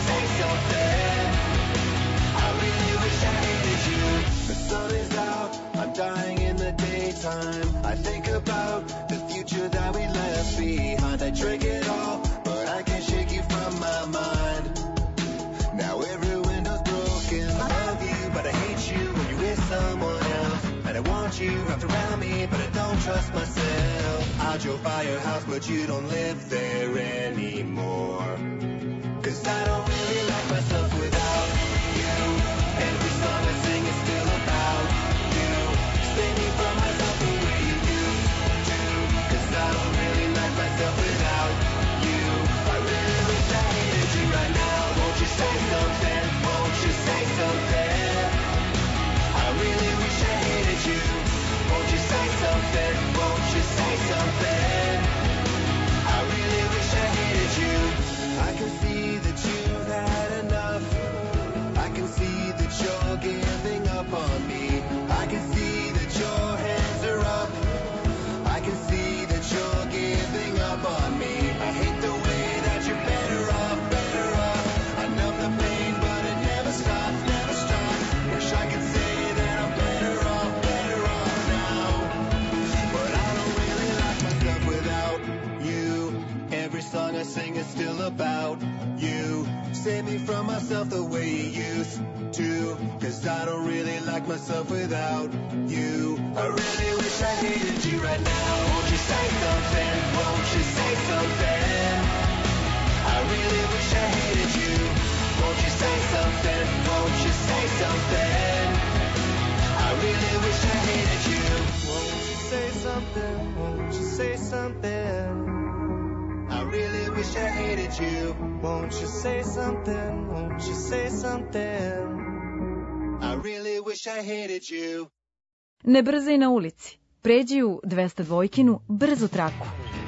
you, but I hate you when you're with someone else. And I want you wrapped around me, but I don't trust myself. I drove by your house, but you don't live there anymore. Cause I don't really like myself without you. Every song I sing is still about you. Save me from myself the way you used to. Cause I don't really like myself without you. I really wish I hated you right now. Won't you say something? Won't you say something? I really wish I hated you. Won't you say something? Won't you say something? I really wish I hated you. I can see that you've had enough. I can see that you're giving up on me. I can see that your hands are up. I can see that you're giving up on me. I hate the way that you're better off, better off. I numb the pain, but it never stops, never stops. Wish I could say that I'm better off, better off now. But I don't really like myself without you. Every song I sing is still about you. Save me from myself the way you used to. Cause I don't really like myself without you. I really wish I hated you right now. Won't you say something? Won't you say something? I really wish I hated you. Won't you say something? Won't you say something? I really wish I hated you. Won't you say something? Won't you say something? I really wish I hated you. Won't you say something? Won't you say something? I really wish I hated you. Ne brzaj na ulici. Pređi u dvesta dvojkinu brzu traku.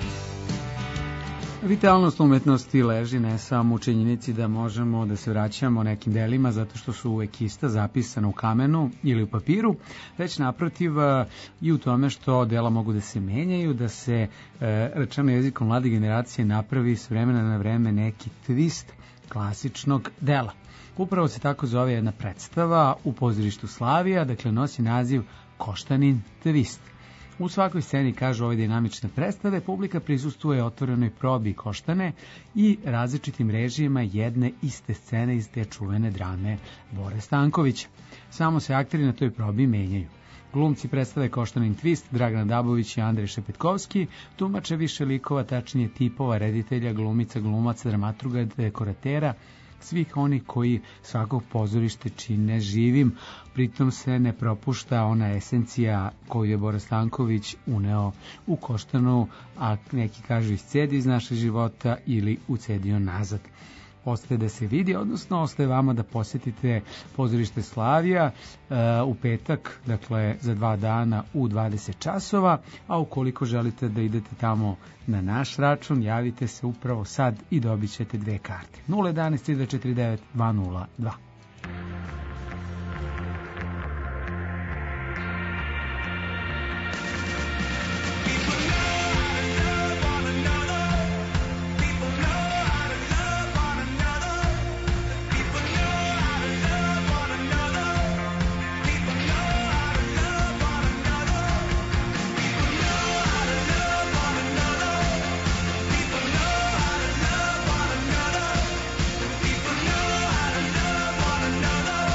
Vitalnost umetnosti leži ne samo u činjenici da možemo da se vraćamo nekim delima zato što su uvek ista zapisana u kamenu ili u papiru, već naprotiv i u tome što dela mogu da se menjaju, da se e, rečeno jezikom mlade generacije napravi s vremena na vreme neki twist klasičnog dela. Upravo se tako zove jedna predstava u pozorištu Slavija, dakle nosi naziv Koštanin twist. U svakoj sceni, kažu ove dinamične predstave, publika prisustuje otvorenoj probi Koštane i različitim režijima jedne iste scene iz te čuvene drame Bore Stankovića. Samo se akteri na toj probi menjaju. Glumci predstave Koštanin twist, Dragana Dabović i Andrej Šepetkovski, tumače više likova, tačnije tipova, reditelja, glumica, glumaca, dramaturga, dekoratera, svih onih koji svakog pozorište čine živim, pritom se ne propušta ona esencija koju je Bora Stanković uneo u Koštanu, a neki kažu iscedi iz naše života ili ucedio nazad. Ostaje da se vidi, odnosno ostaje vama da posjetite pozorište Slavija e, u petak, dakle za dva dana u dvadeset časova, a ukoliko želite da idete tamo na naš račun, javite se upravo sad i dobit ćete dve karte. nula jedan tri dva četiri devet dva nula dva. Another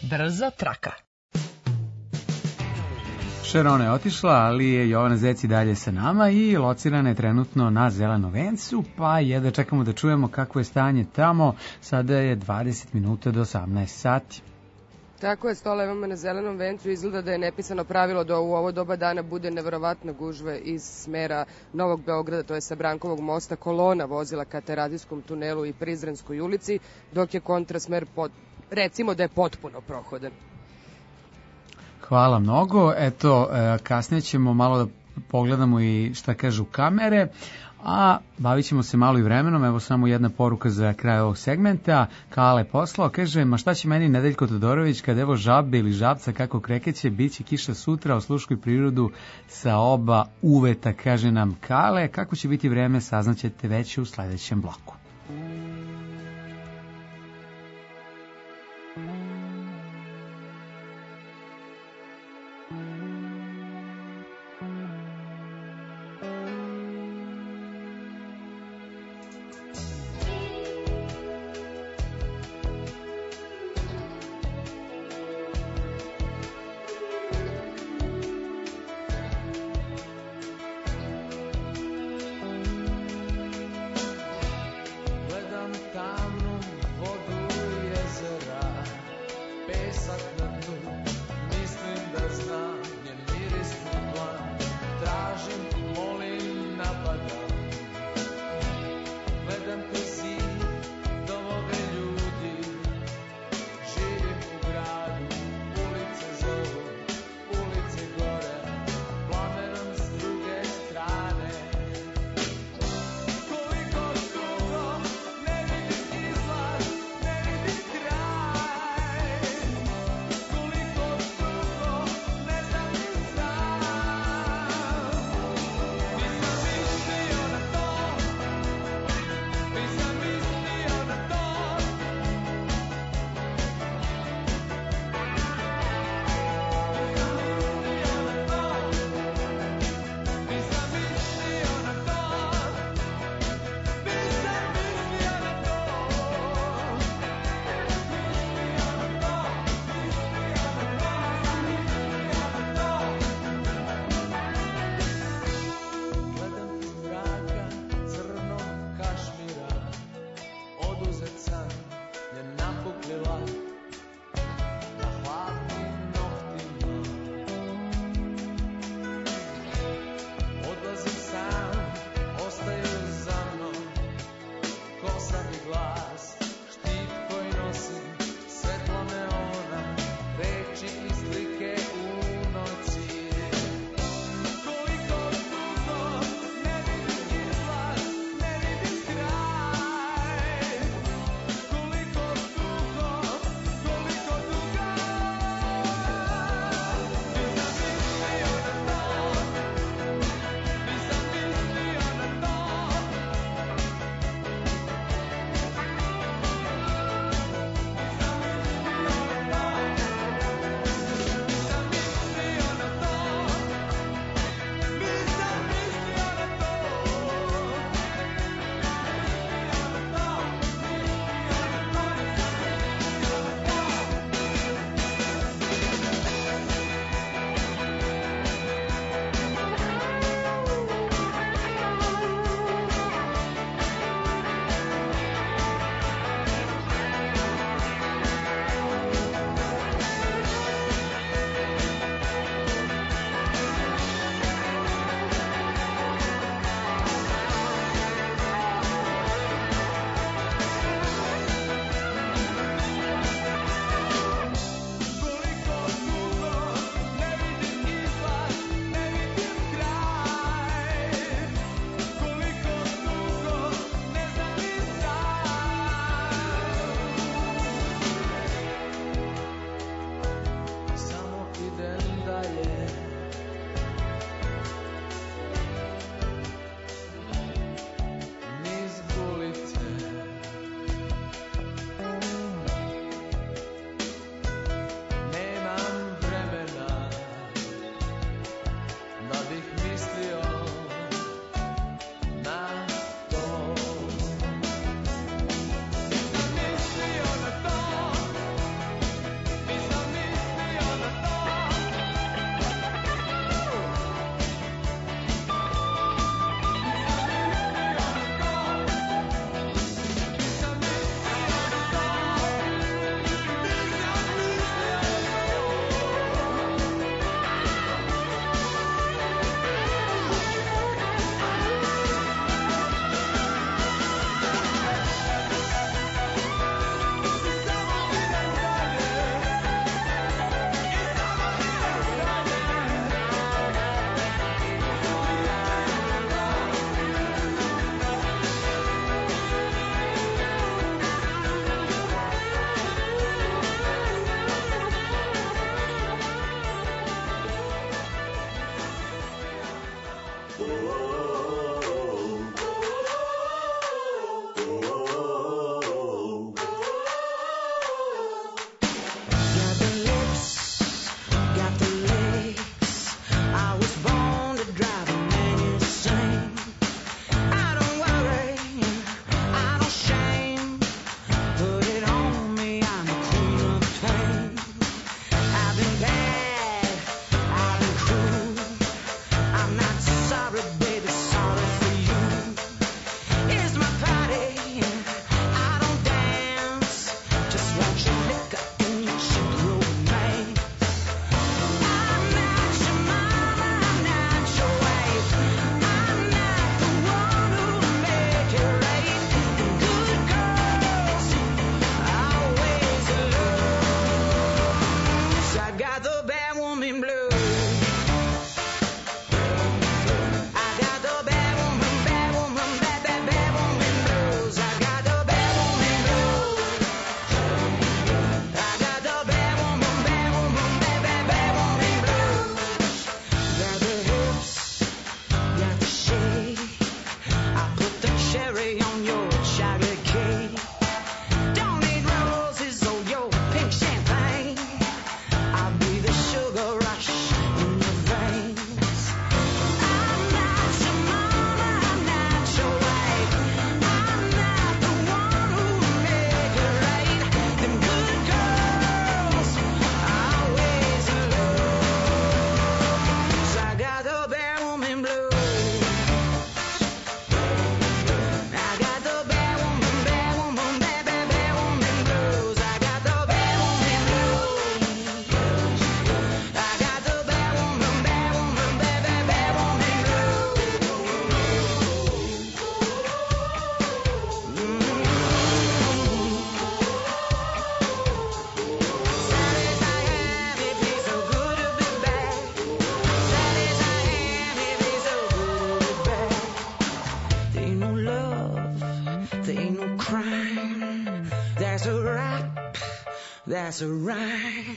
Brza traka. Šerona je otišla, ali je Jovana Zec i dalje sa nama i locirana je trenutno na Zelenom vencu, pa je da čekamo da čujemo kakvo je stanje tamo. Sada je dvadeset minuta do osamnaest sati. Tako je, Stola, imamo na Zelenom vencu, izgleda da je nepisano pravilo da u ovo doba dana bude neverovatna gužva iz smera Novog Beograda, to je sa Brankovog mosta, kolona vozila ka Terazijskom tunelu i Prizrenskoj ulici, dok je kontrasmer, pod, recimo da je potpuno prohodan. Hvala mnogo. Eto, kasnije ćemo malo da pogledamo i šta kažu kamere, a bavit ćemo se malo i vremenom. Evo samo jedna poruka za kraj ovog segmenta. Kale poslao, kaže, ma šta će meni Nedeljko Todorović kad evo žabe ili žabca kako krekeće, bit će kiša sutra, osluškuj prirodu sa oba uveta, kaže nam Kale. Kako će biti vreme, saznaćete već u sledećem bloku. That's a rhyme.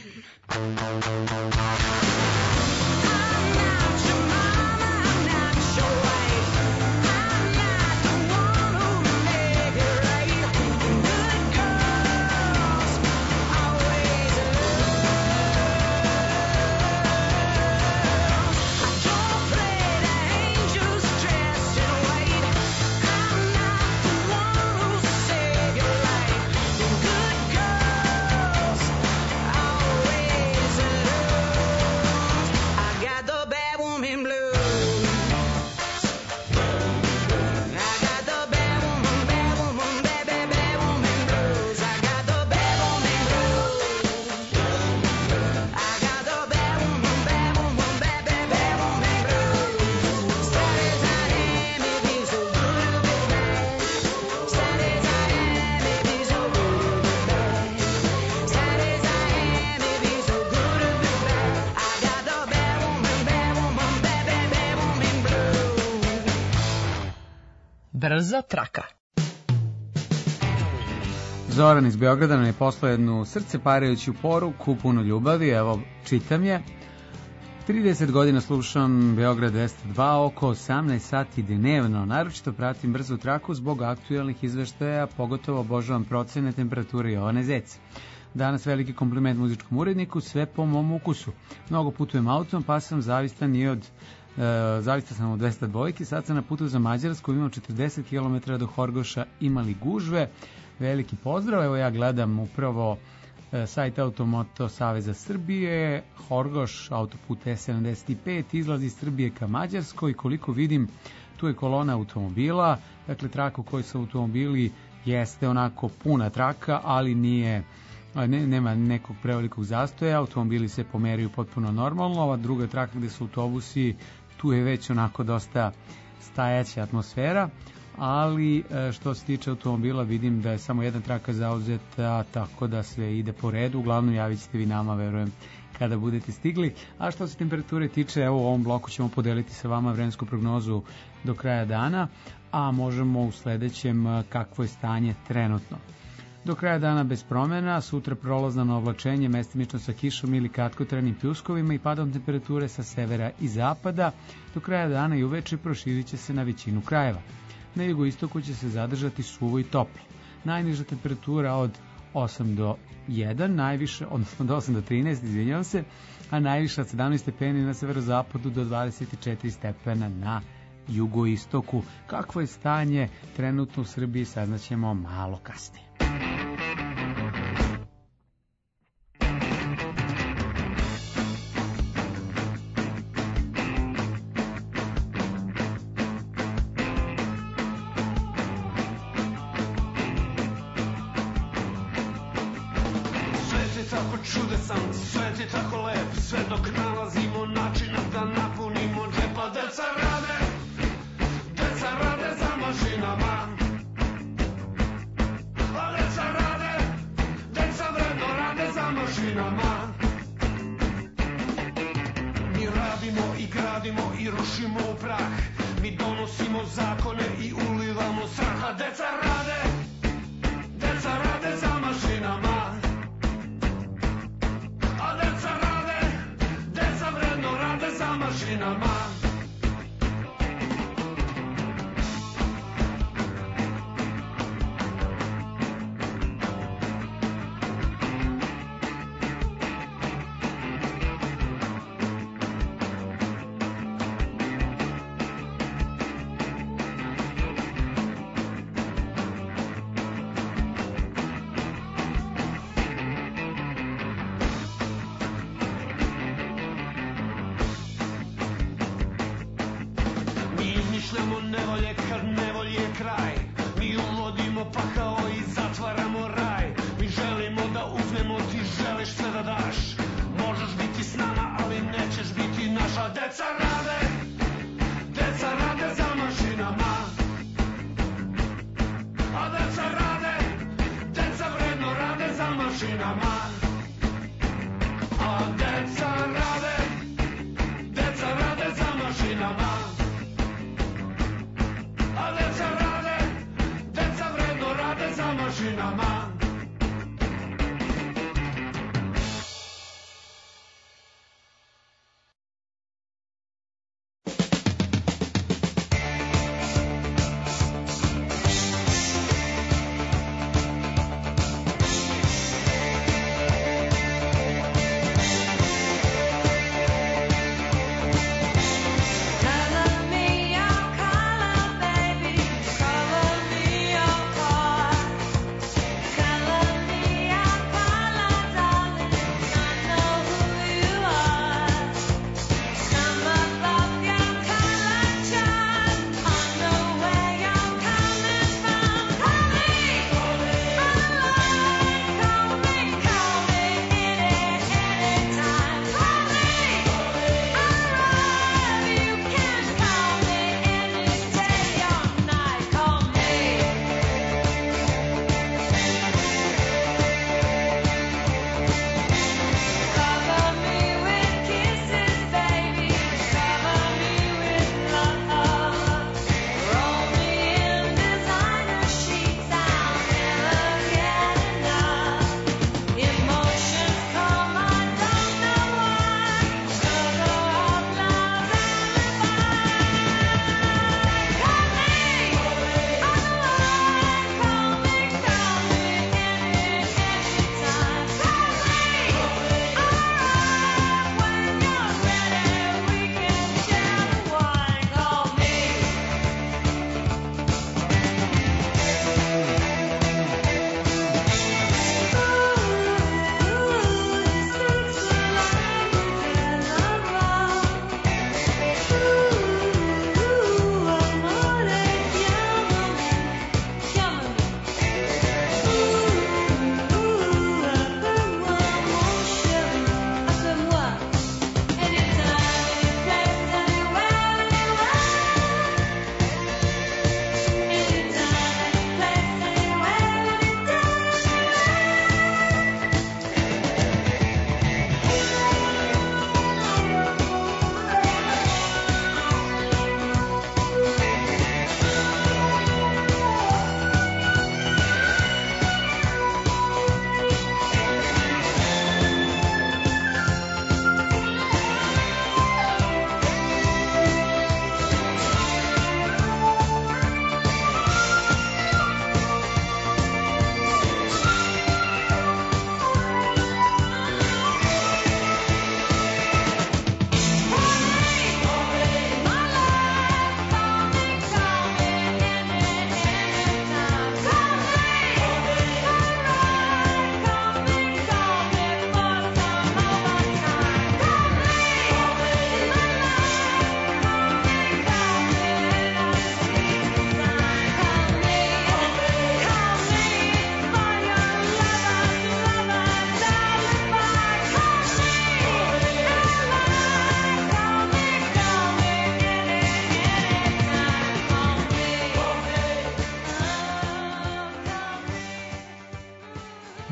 Brza traka. Zoran iz Beograda nam je poslao jednu srce parajuću poruku, puno ljubavi, evo čitam je. trideset godina slušam Beograd dvesta dva, oko osamnaest sati dnevno. Naročito pratim brzu traku zbog aktuelnih izveštaja, pogotovo obožavam procene temperature Jovane Zec. Danas veliki kompliment muzičkom uredniku, sve po mom ukusu. Mnogo putujem autom, pa sam zavistan i od E, zavista sam u dvesta dvojki, sad sam na putu za Mađarsku, imam četrdeset kilometara do Horgoša, imali gužve, veliki pozdrav, evo ja gledam upravo e, sajt Automoto Saveza Srbije, Horgoš, autoput E sedamdeset pet, izlazi iz Srbije ka Mađarskoj, koliko vidim, tu je kolona automobila, dakle traka u kojoj su automobili jeste onako puna traka, ali nije Ne, nema nekog prevelikog zastoja, automobili se pomeraju potpuno normalno, ova druga traka gde su autobusi, tu je već onako dosta stajaća atmosfera, ali što se tiče automobila vidim da je samo jedna traka zauzeta, tako da sve ide po redu, uglavnom javit ćete vi nama, verujem, kada budete stigli. A što se temperature tiče, evo u ovom bloku ćemo podeliti sa vama vremensku prognozu do kraja dana, a možemo u sledećem kakvo je stanje trenutno. Do kraja dana bez promjena, sutra prolazno na oblačenje, mestimično sa kišom ili kratkotrajnim pljuskovima i padom temperature sa severa i zapada. Do kraja dana i uveče proširit će se na većinu krajeva. Na jugoistoku će se zadržati suvo i toplo. Najniža temperatura od osam do jedan, najviše, odnosno do osam do trinaest, izvinjavam se, a najviše od sedamnaest stepeni na severozapadu do dvadeset četiri stepena na jugoistoku. Kakvo je stanje trenutno u Srbiji, saznaćemo malo kasnije. Čudesan, svet je tako lep, sve dok nalazimo načina da napunimo džepa. Deca rade, deca rade za mašinama. A deca rade, deca vredno rade za mašinama. Mi radimo i gradimo i rušimo u prah. Mi donosimo zakone i ulivamo strah. A deca rade, deca rade za mašinama. Mašinama. Izmišljamo nevolje kad nevolji je kraj. Mi uvodimo pakao i zatvaramo raj. Mi želimo da uzmemo, ti želiš sve da daš. Možeš biti s nama, ali nećeš biti naša. Deca rade, deca rade za mašinama. A deca rade, deca vredno rade za mašinama. A deca rade, deca rade za mašinama. A deca rade, deca vredno rade za mašinama.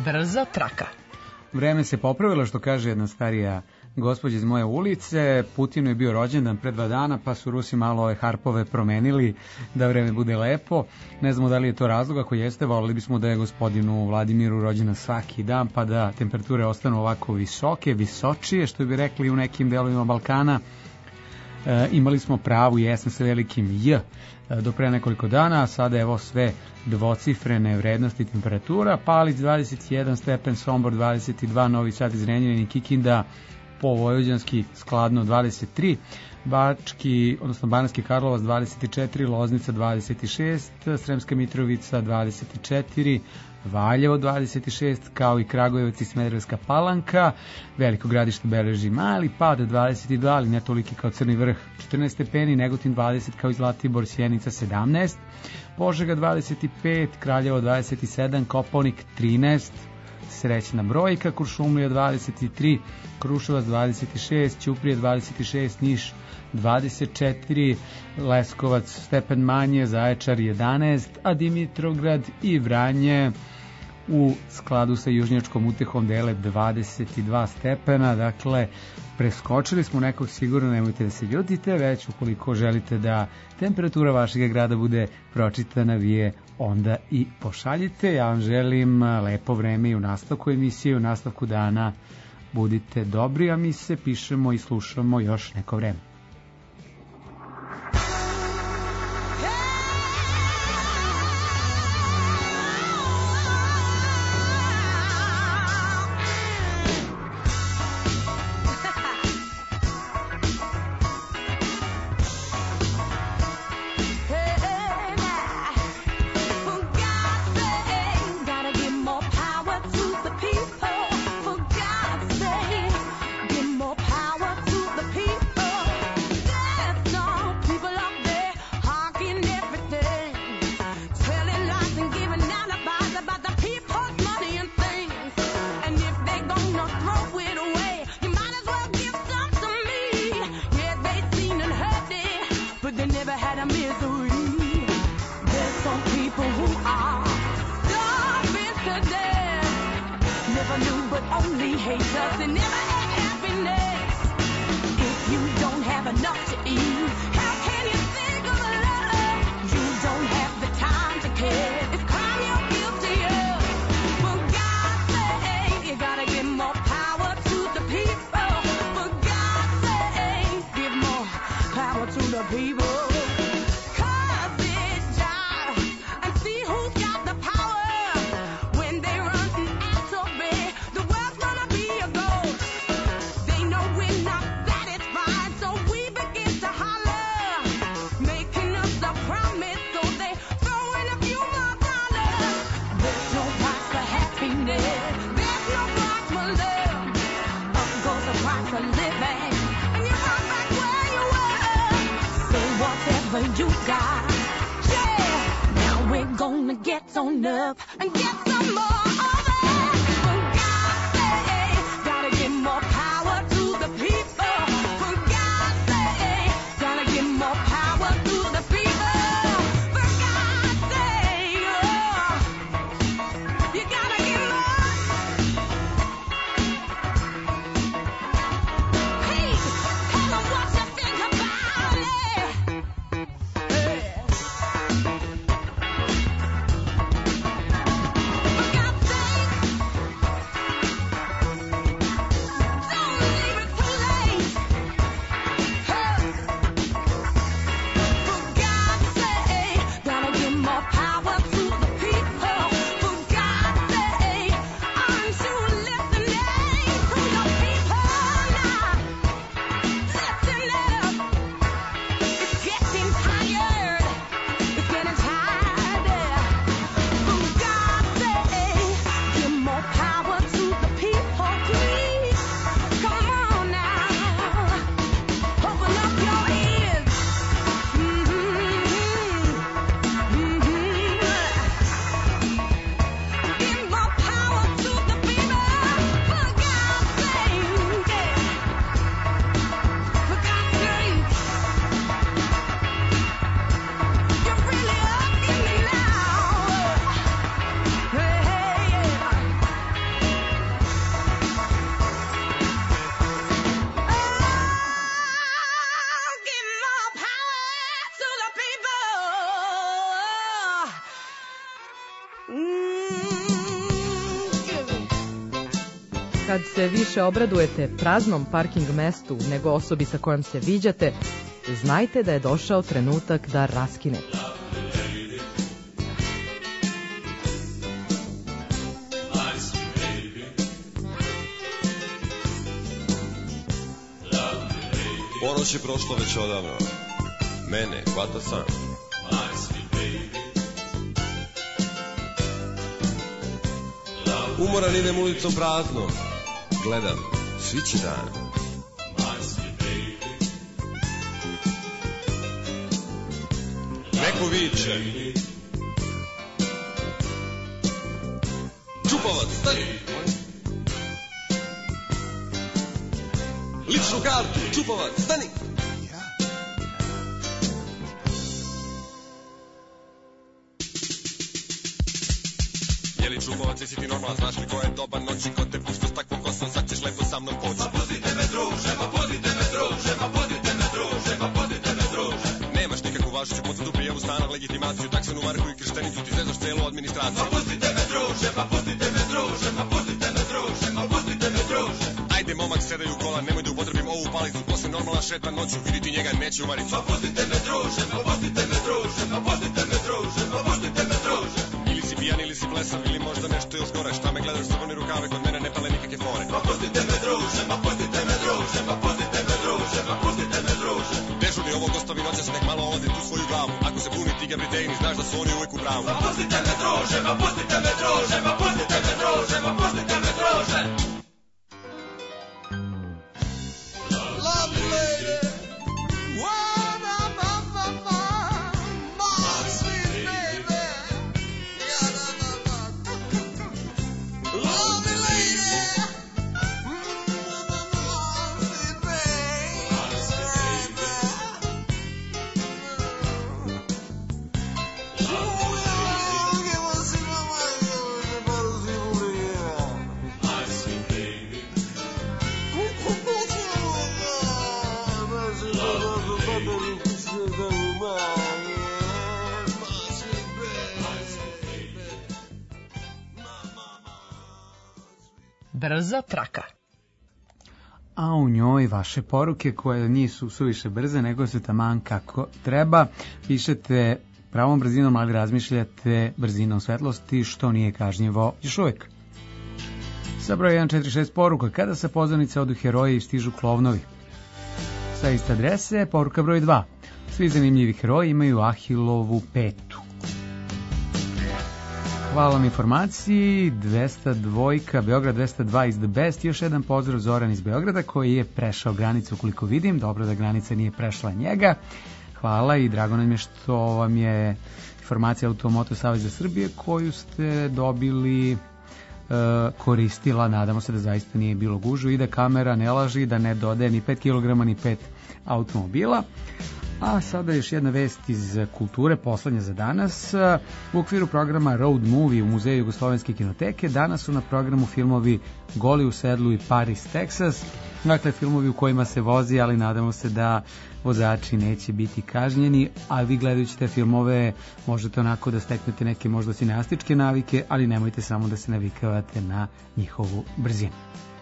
Brza traka. Vreme se popravilo, što kaže jedna starija gospođa iz moje ulice. Putinu je bio rođendan pre dva dana, pa su Rusi malo ove harpove promenili da vreme bude lepo. Ne znamo da li je to razlog, ako jeste, volili bismo da je gospodinu Vladimiru rođendan svaki dan, pa da temperature ostanu ovako visoke, visočije, što bi rekli u nekim delovima Balkana. E, imali smo pravu jesen sa velikim J e, do pre nekoliko dana, a sada evo sve dvocifrene vrednosti temperatura. Palić dvadeset jedan stepen, Sombor dvadeset dva, Novi Sad, Zrenjanin i Kikinda po vojvođanski skladno dvadeset tri, Bački, odnosno Banatski Karlovac dvadeset četiri, Loznica dvadeset šest, Sremska Mitrovica dvadeset četiri, Valjevo dvadeset šest, kao i Kragujevac i Smederevska Palanka. Veliko Gradište beleži mali pad dvadeset dva, ali ne toliki kao Crni Vrh četrnaest stepeni, Negotin dvadeset kao i Zlatibor, Sjenica sedamnaest, Požega dvadeset pet, Kraljevo dvadeset sedam, Kopaonik trinaest, srećna brojka, Kuršumlija dvadeset tri, Kruševac dvadeset šest, Ćuprije dvadeset šest, Niš dvadeset četiri, Leskovac stepen manje, Zaječar jedanaest, a Dimitrovgrad i Vranje u skladu sa južnjačkom utehom dele dvadeset dva stepena. Dakle, preskočili smo nekog, sigurno nemojte da se ljutite, već ukoliko želite da temperatura vašeg grada bude pročitana, vi je onda i pošaljite. Ja vam želim lepo vreme i u nastavku emisije, u nastavku dana. Budite dobri, a mi se pišemo i slušamo još neko vreme. Forgot Kad se više obradujete praznom parking mestu nego osobi sa kojom se viđate, znajte da je došao trenutak da raskinete. Ponoć je prošlo već odavno. Mene hvata san. Umoran idem ulicom prazno. Gledam, sviće dan. Neko viče. Čupovac, stani! Ličnu kartu, Čupovac, stani! Jeli Čupovac, jesi ti normalan, znaš li ko je dobar noći, ko te pušta s takvom kosom, sad ćeš lepo sa mnom poći. Ma pustite me druže, ma pustite me druže, ma pustite me druže, ma pustite me druže. Nemaš nikakvu važuću potvrdu, prijavu stana, legitimaciju, taksenu marku i krštenicu, ti zezaš celu administraciju. Ma pustite me druže, ma pustite me druže, ma pustite me druže, ma pustite me druže. Ajde momak, sedaj u kola, nemoj da upotrebim ovu palicu, posle normalna šeta noću, viditi njega neće u maricu. Ma pustite me druže, ma pustite me druže, ma pustite me druže, ma pustite me druže. Ili si pijan ili si blesav, ili možda nešto još gore, šta me gledaš crvene rukave, kod mene ne pale nikakve fore. Ma pustite me druže, ma pustite me druže, ma pustite me druže, ma pustite me druže. Dežurni ovog ostavi noćas, nek malo odi tu svoju glavu, ako se buni ti Gabritejni, znaš da su oni uvek u pravu. Ma pustite me druže, ma pustite me druže, ma pustite me druže, ma pustite me druže. Lovely lady, what am I for, my sweet baby? Lovely lady, my sweet Brza traka. A u njoj vaše poruke koje nisu suviše brze, nego su taman kako treba. Pišete pravom brzinom, ali razmišljate brzinom svetlosti, što nije kažnjivo još uvijek. Sa broj jedan četiri šest poruka, kada sa pozornice odu heroji i stižu klovnovi. Sa iste adrese, poruka broj dva. Svi zanimljivi heroji imaju Ahilovu petu. Hvala vam informaciji, dvesta dva, Beograd dvesta dva is the best. Još jedan pozdrav Zoran iz Beograda koji je prešao granicu, koliko vidim. Dobro da granica nije prešla njega. Hvala i drago nam je što vam je informacija Automoto Saveza Srbije koju ste dobili e, koristila. Nadamo se da zaista nije bilo gužu i da kamera ne laži, da ne dodaje ni pet kilograma ni pet automobila. A sada još jedna vest iz kulture, poslednja za danas. U okviru programa Road Movie u Muzeju Jugoslovenske kinoteke danas su na programu filmovi Goli u sedlu i Paris, Texas. Dakle, filmovi u kojima se vozi, ali nadamo se da vozači neće biti kažnjeni, a vi gledajući te filmove možete onako da steknete neke možda sinastičke navike, ali nemojte samo da se navikavate na njihovu brzinu.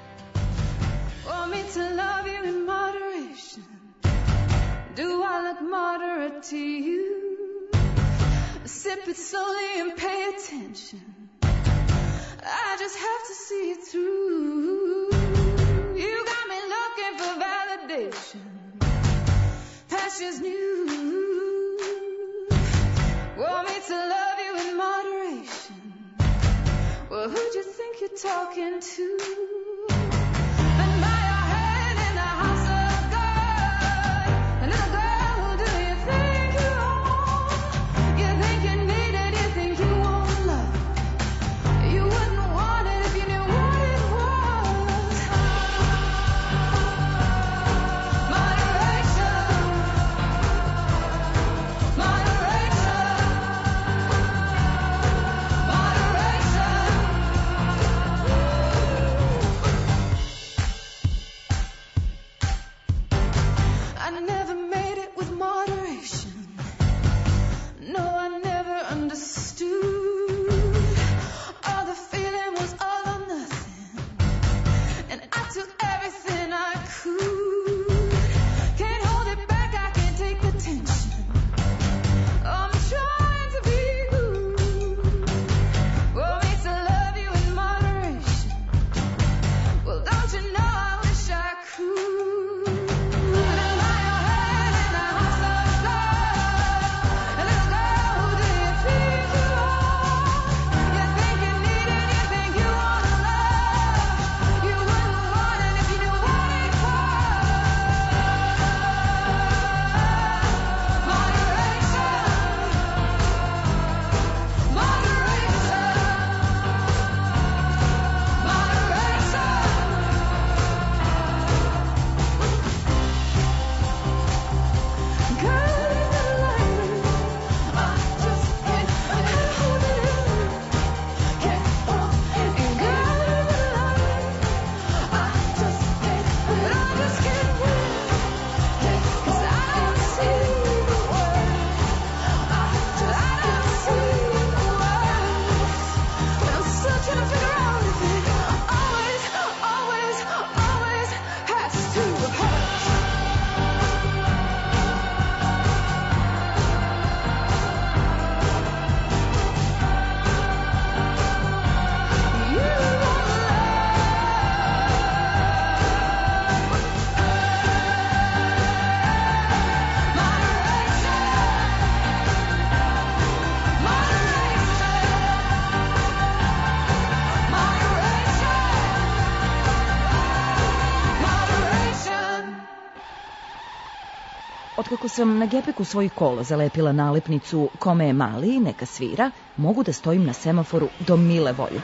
Do I look moderate to you? Sip it slowly and pay attention. I just have to see it through. You got me looking for validation. Passion's new. Want me to love you in moderation. Well, who'd you think you're talking to? Otkako sam na gepeku svoj kolo zalepila nalepnicu "Kome je mali, neka svira", mogu da stojim na semaforu do mile volje.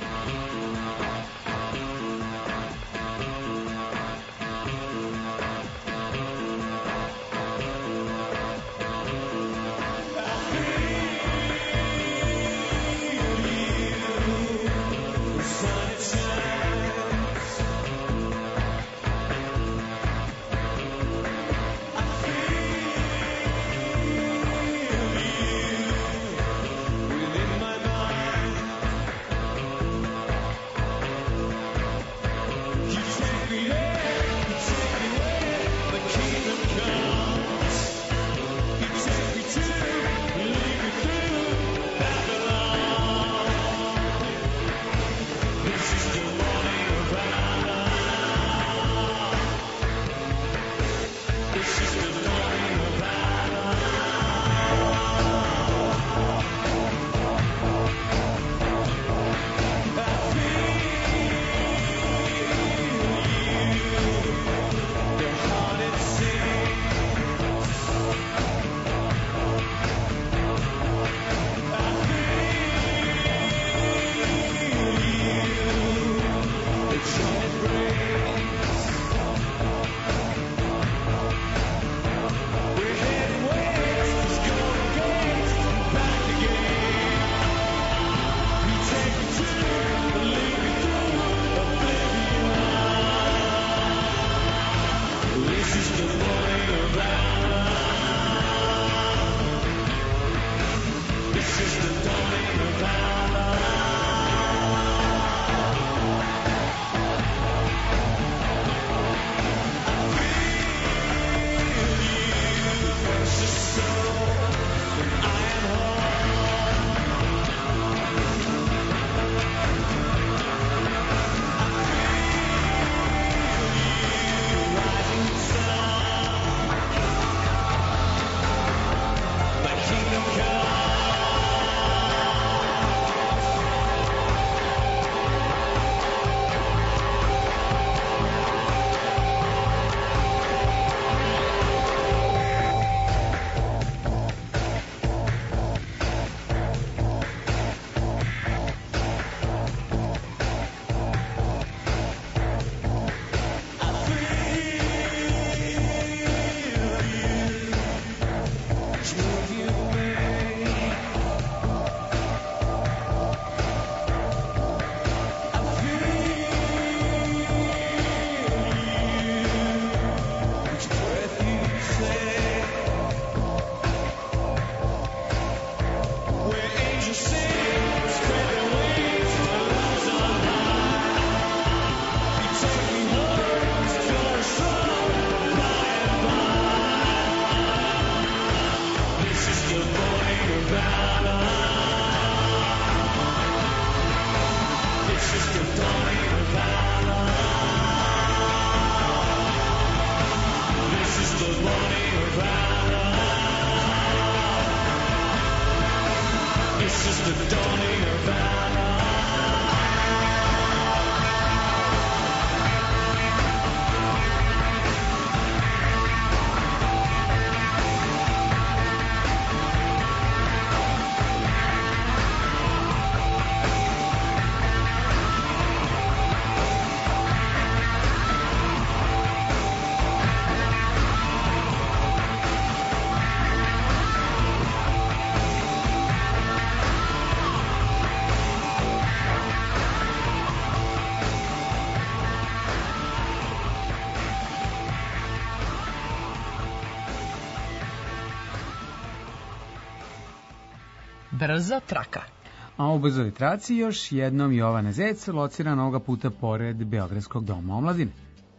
Brza traka. A u brzoj traci još jednom Jovana Zec, lociran ovoga puta pored Beogradskog doma omladine.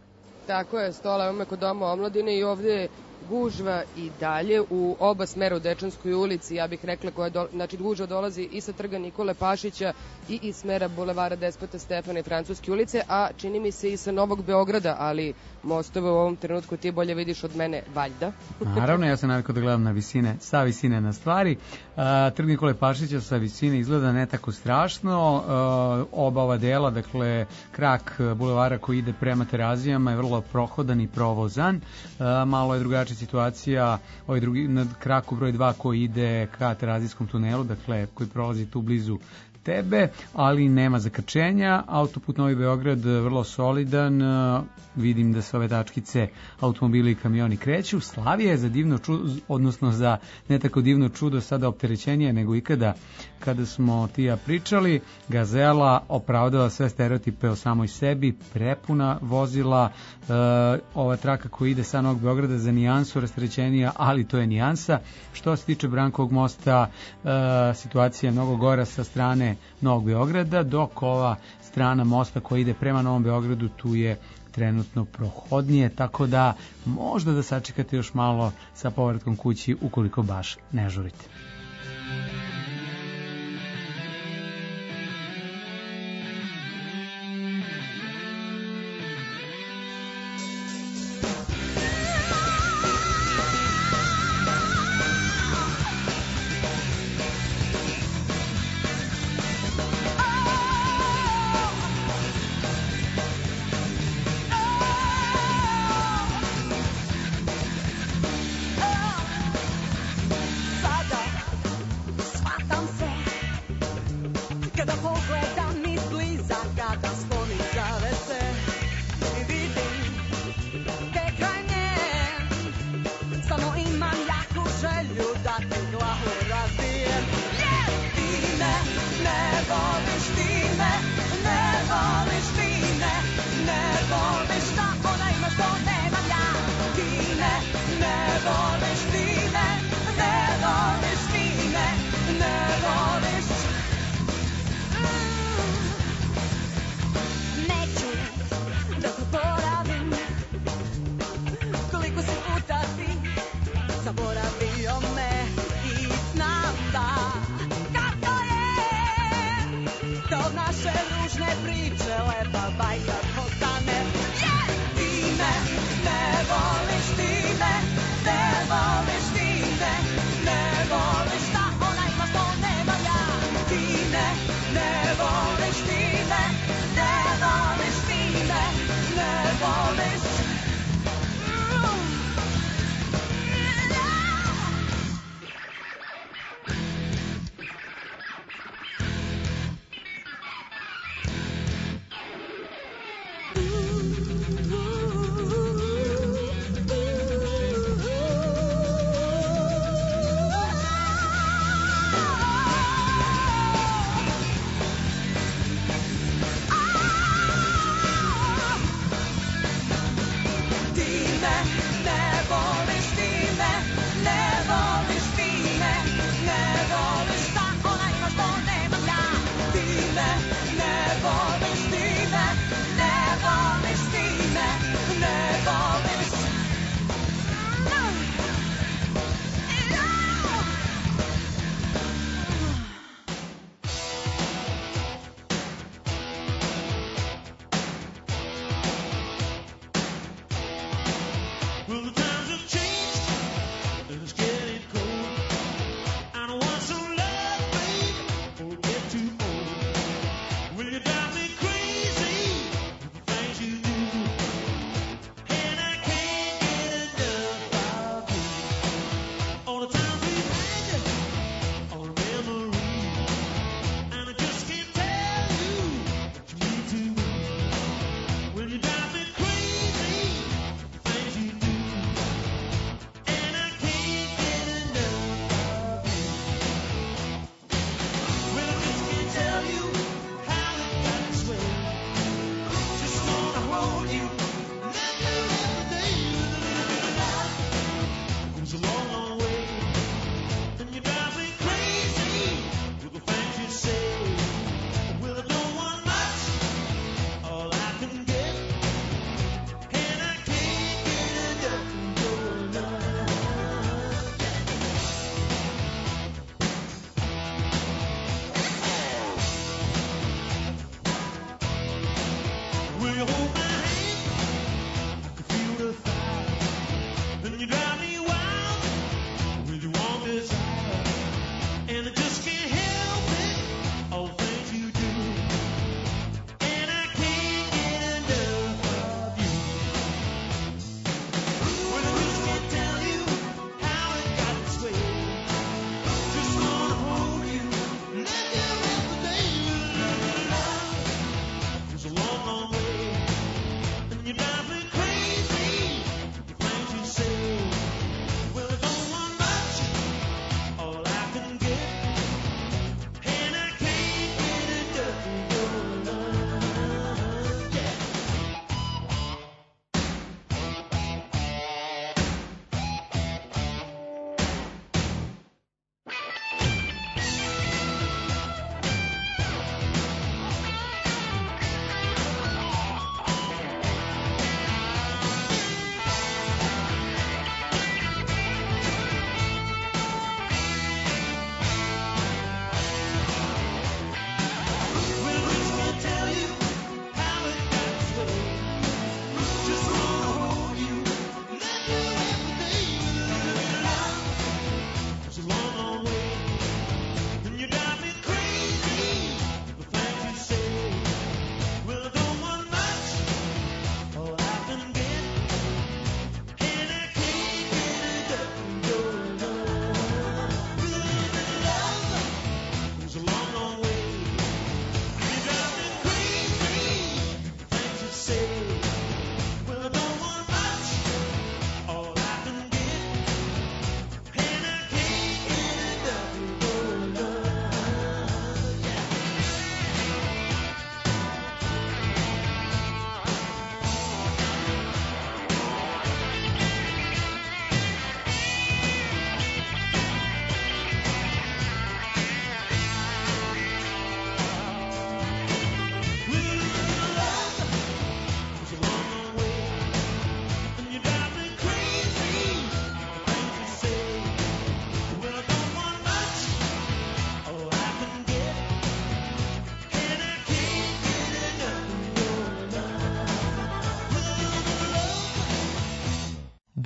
Tako je, Stola je kod doma omladine i ovde je gužva i dalje u oba smera u Dečanskoj ulici, ja bih rekla, koja do, znači gužva dolazi i sa trga Nikole Pašića i iz smera bulevara Despota Stefana i Francuske ulice, a čini mi se i sa Novog Beograda, ali mostove u ovom trenutku ti bolje vidiš od mene, valjda. Naravno, ja sam navikao da gledam na visine, sa visine na stvari. A, trg Nikole Pašića sa visine izgleda ne tako strašno. A, oba ova dela, dakle, krak bulevara koji ide prema Terazijama je vrlo prohodan i provozan. A, malo je drugačije znači situacija ovaj drugi, na kraku broj dva koji ide ka Terazijskom tunelu, dakle koji prolazi tu blizu tebe, ali nema zakrčenja. Autoput Novi Beograd vrlo solidan, vidim da se ove tačkice automobili i kamioni kreću. Slavija je za divno čudo, odnosno za ne tako divno čudo, sada opterećenije nego ikada kada smo ti ja pričali. Gazela opravdava sve stereotipe o samoj sebi, prepuna vozila, e, ova traka koja ide sa Novog Beograda za nijansu rasterećenija, ali to je nijansa. Što se tiče Brankovog mosta, e, situacija je mnogo gora sa strane Novog Beograda, dok ova strana mosta koja ide prema Novom Beogradu, tu je trenutno prohodnije, tako da možda da sačekate još malo sa povratkom kući ukoliko baš ne žurite. Sada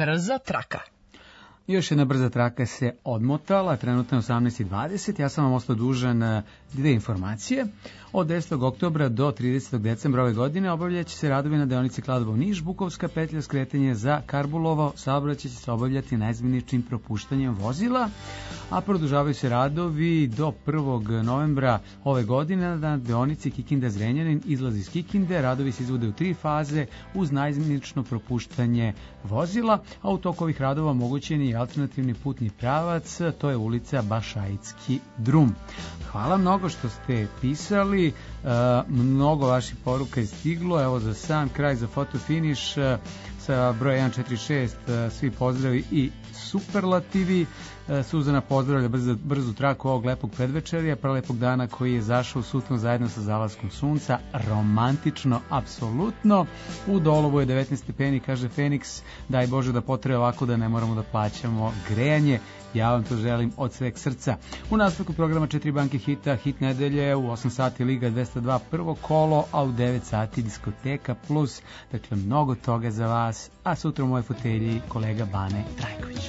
brza traka. Još jedna brza traka se odmotala, trenutno je osamnaest i dvadeset. Ja sam vam ostao dužan eh, dve informacije. Od desetog oktobra do tridesetog decembra ove godine obavljat će se radovi na deonici Kladovo-Niš, Bukovska petlja skretanje za Karbulovo, saobraćaj će se obavljati najizmeničnim propuštanjem vozila, a produžavaju se radovi do prvog novembra ove godine na deonici Kikinda-Zrenjanin, izlaz iz Kikinde. Radovi se izvode u tri faze uz najizmenično propuštanje vozila, a u toku ovih radova omogućen je i alternativni putni pravac, to je ulica Bašaitski drum. Hvala mnogo što ste pisali, e, mnogo vaših poruka je stiglo. Evo za sam kraj, za fotofiniš, e, sa broja jedan četiri šest, e, svi pozdravi i superlativi. E, Suzana pozdravlja brzu, brzu traku ovog lepog predvečerja, prelepog dana koji je zašao u sutno zajedno sa zalaskom sunca. Romantično, apsolutno. U Dolovu je devetnaest stepeni, kaže Feniks, daj Bože da potraje ovako da ne moramo da plaćamo grejanje. Ja vam to želim od sveg srca. U nastavku programa četiri banke hita, hit nedelje, u osam sati Liga dvesta dva prvo kolo, a u devet sati Diskoteka plus. Dakle, mnogo toga za vas, a sutra u moje fotelji kolega Bane Trajković.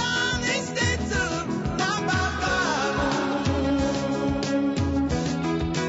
Jedan isti crn na Balkanu.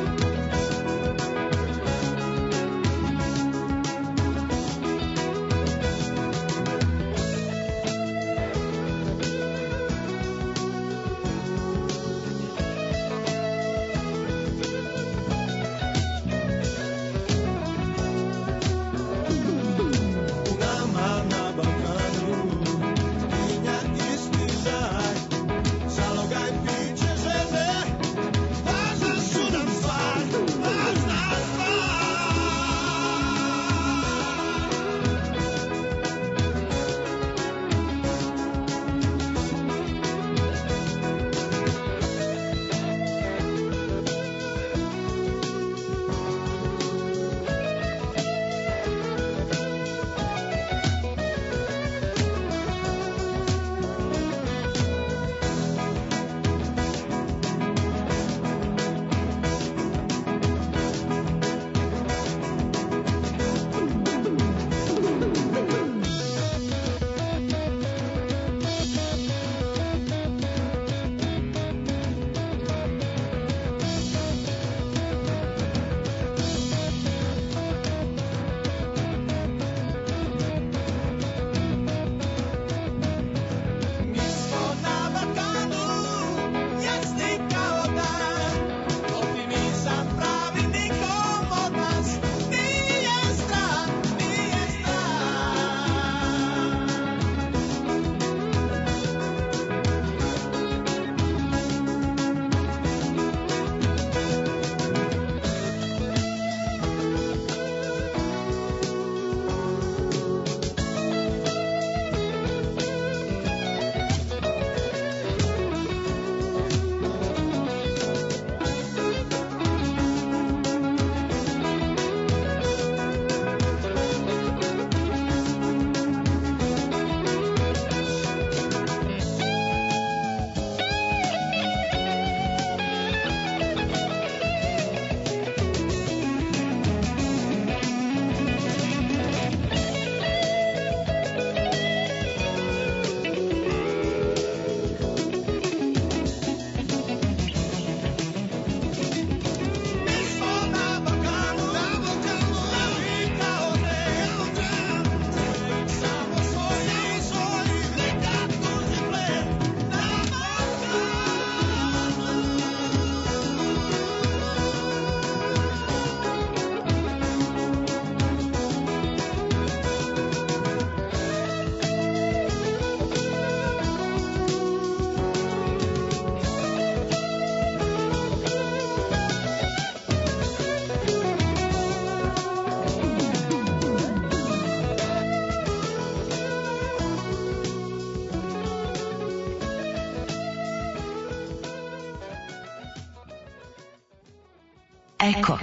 Eko.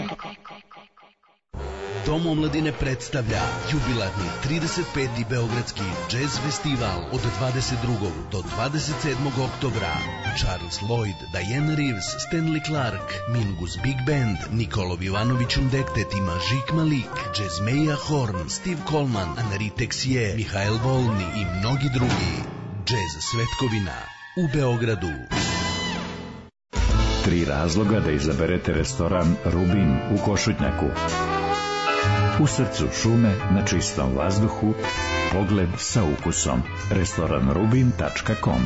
Dom omladine predstavlja jubilarni trideset peti Beogradski džez festival od dvadeset drugog do dvadeset sedmog oktobra. Charles Lloyd, Diana Reeves, Stanley Clark, Mingus Big Band, Nikolov Ivanović Undektet ima Žik Malik, Jazzmeja Horn, Steve Coleman, Anari Teksije, Mihael Volni i mnogi drugi. Džez svetkovina u Beogradu. Tri razloga da izaberete restoran Rubin u Košutnjaku. U srcu šume, na čistom vazduhu, pogled sa ukusom. restoran rubin tačka com.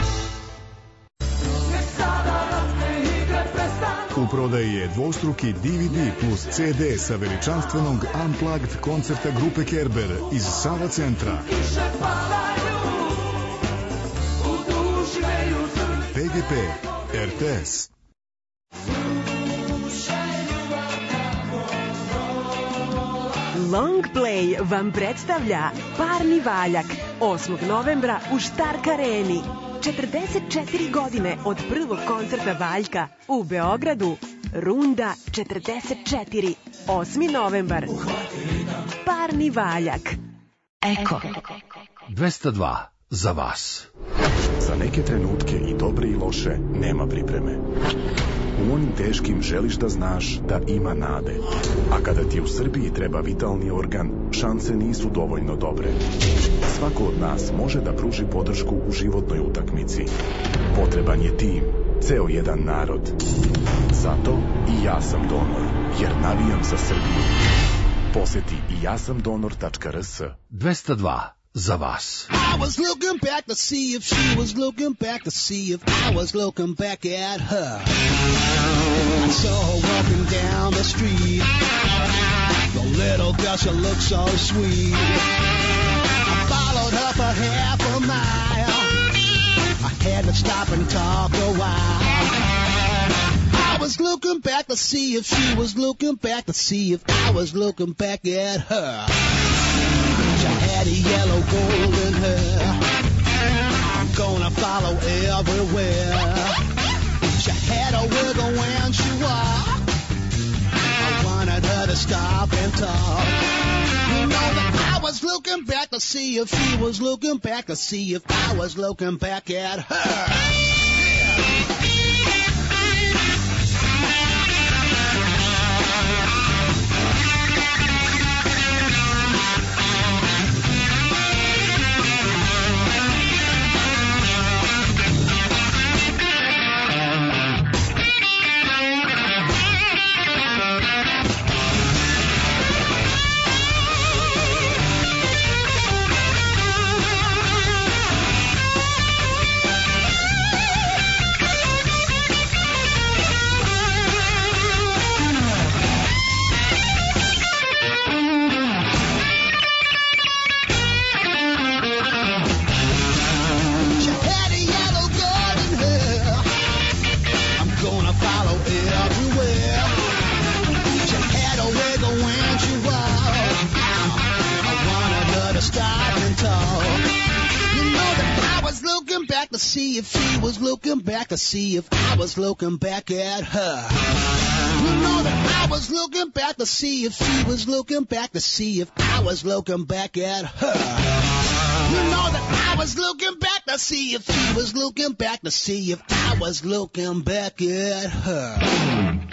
U prodaji je dvostruki D V D plus C D sa veličanstvenog Unplugged koncerta grupe Kerber iz Sava centra. P G P, R T S. Long Play vam predstavlja Parni valjak osmog novembra u Štark areni. četrdeset četiri godine od prvog koncerta Valjka u Beogradu. Runda četrdeset četiri. osmi novembar. Parni valjak. Eko. dvesta dva za vas. Za neke trenutke i dobre i loše nema pripreme. U onim teškim želiš da znaš da ima nade. A kada ti u Srbiji treba vitalni organ, šanse nisu dovoljno dobre. Svako od nas može da pruži podršku u životnoj utakmici. Potreban je tim, ceo jedan narod. Zato i ja sam donor, jer navijam za Srbiju. Poseti i ja sam donor tačka r s. dvesta dva za vas. I was looking back to see if she was looking back to see if I was looking back at her. I saw her walking down the street. The little girl, she looked so sweet. I followed her for half a mile. I had to stop and talk a while. I was looking back to see if she was looking back to see if I was looking back at her. She had a yellow golden hair. I'm gonna follow everywhere. She had a wiggle when she walked. I wanted her to stop and talk. You know that I was looking back to see if she was looking back to see if I was looking back at her. See if she was looking back to see if I was looking back at her. You know that I was looking back to see if she was looking back to see if I was looking back at her. You know that I was looking back to see if she was looking back to see if I was looking back at her.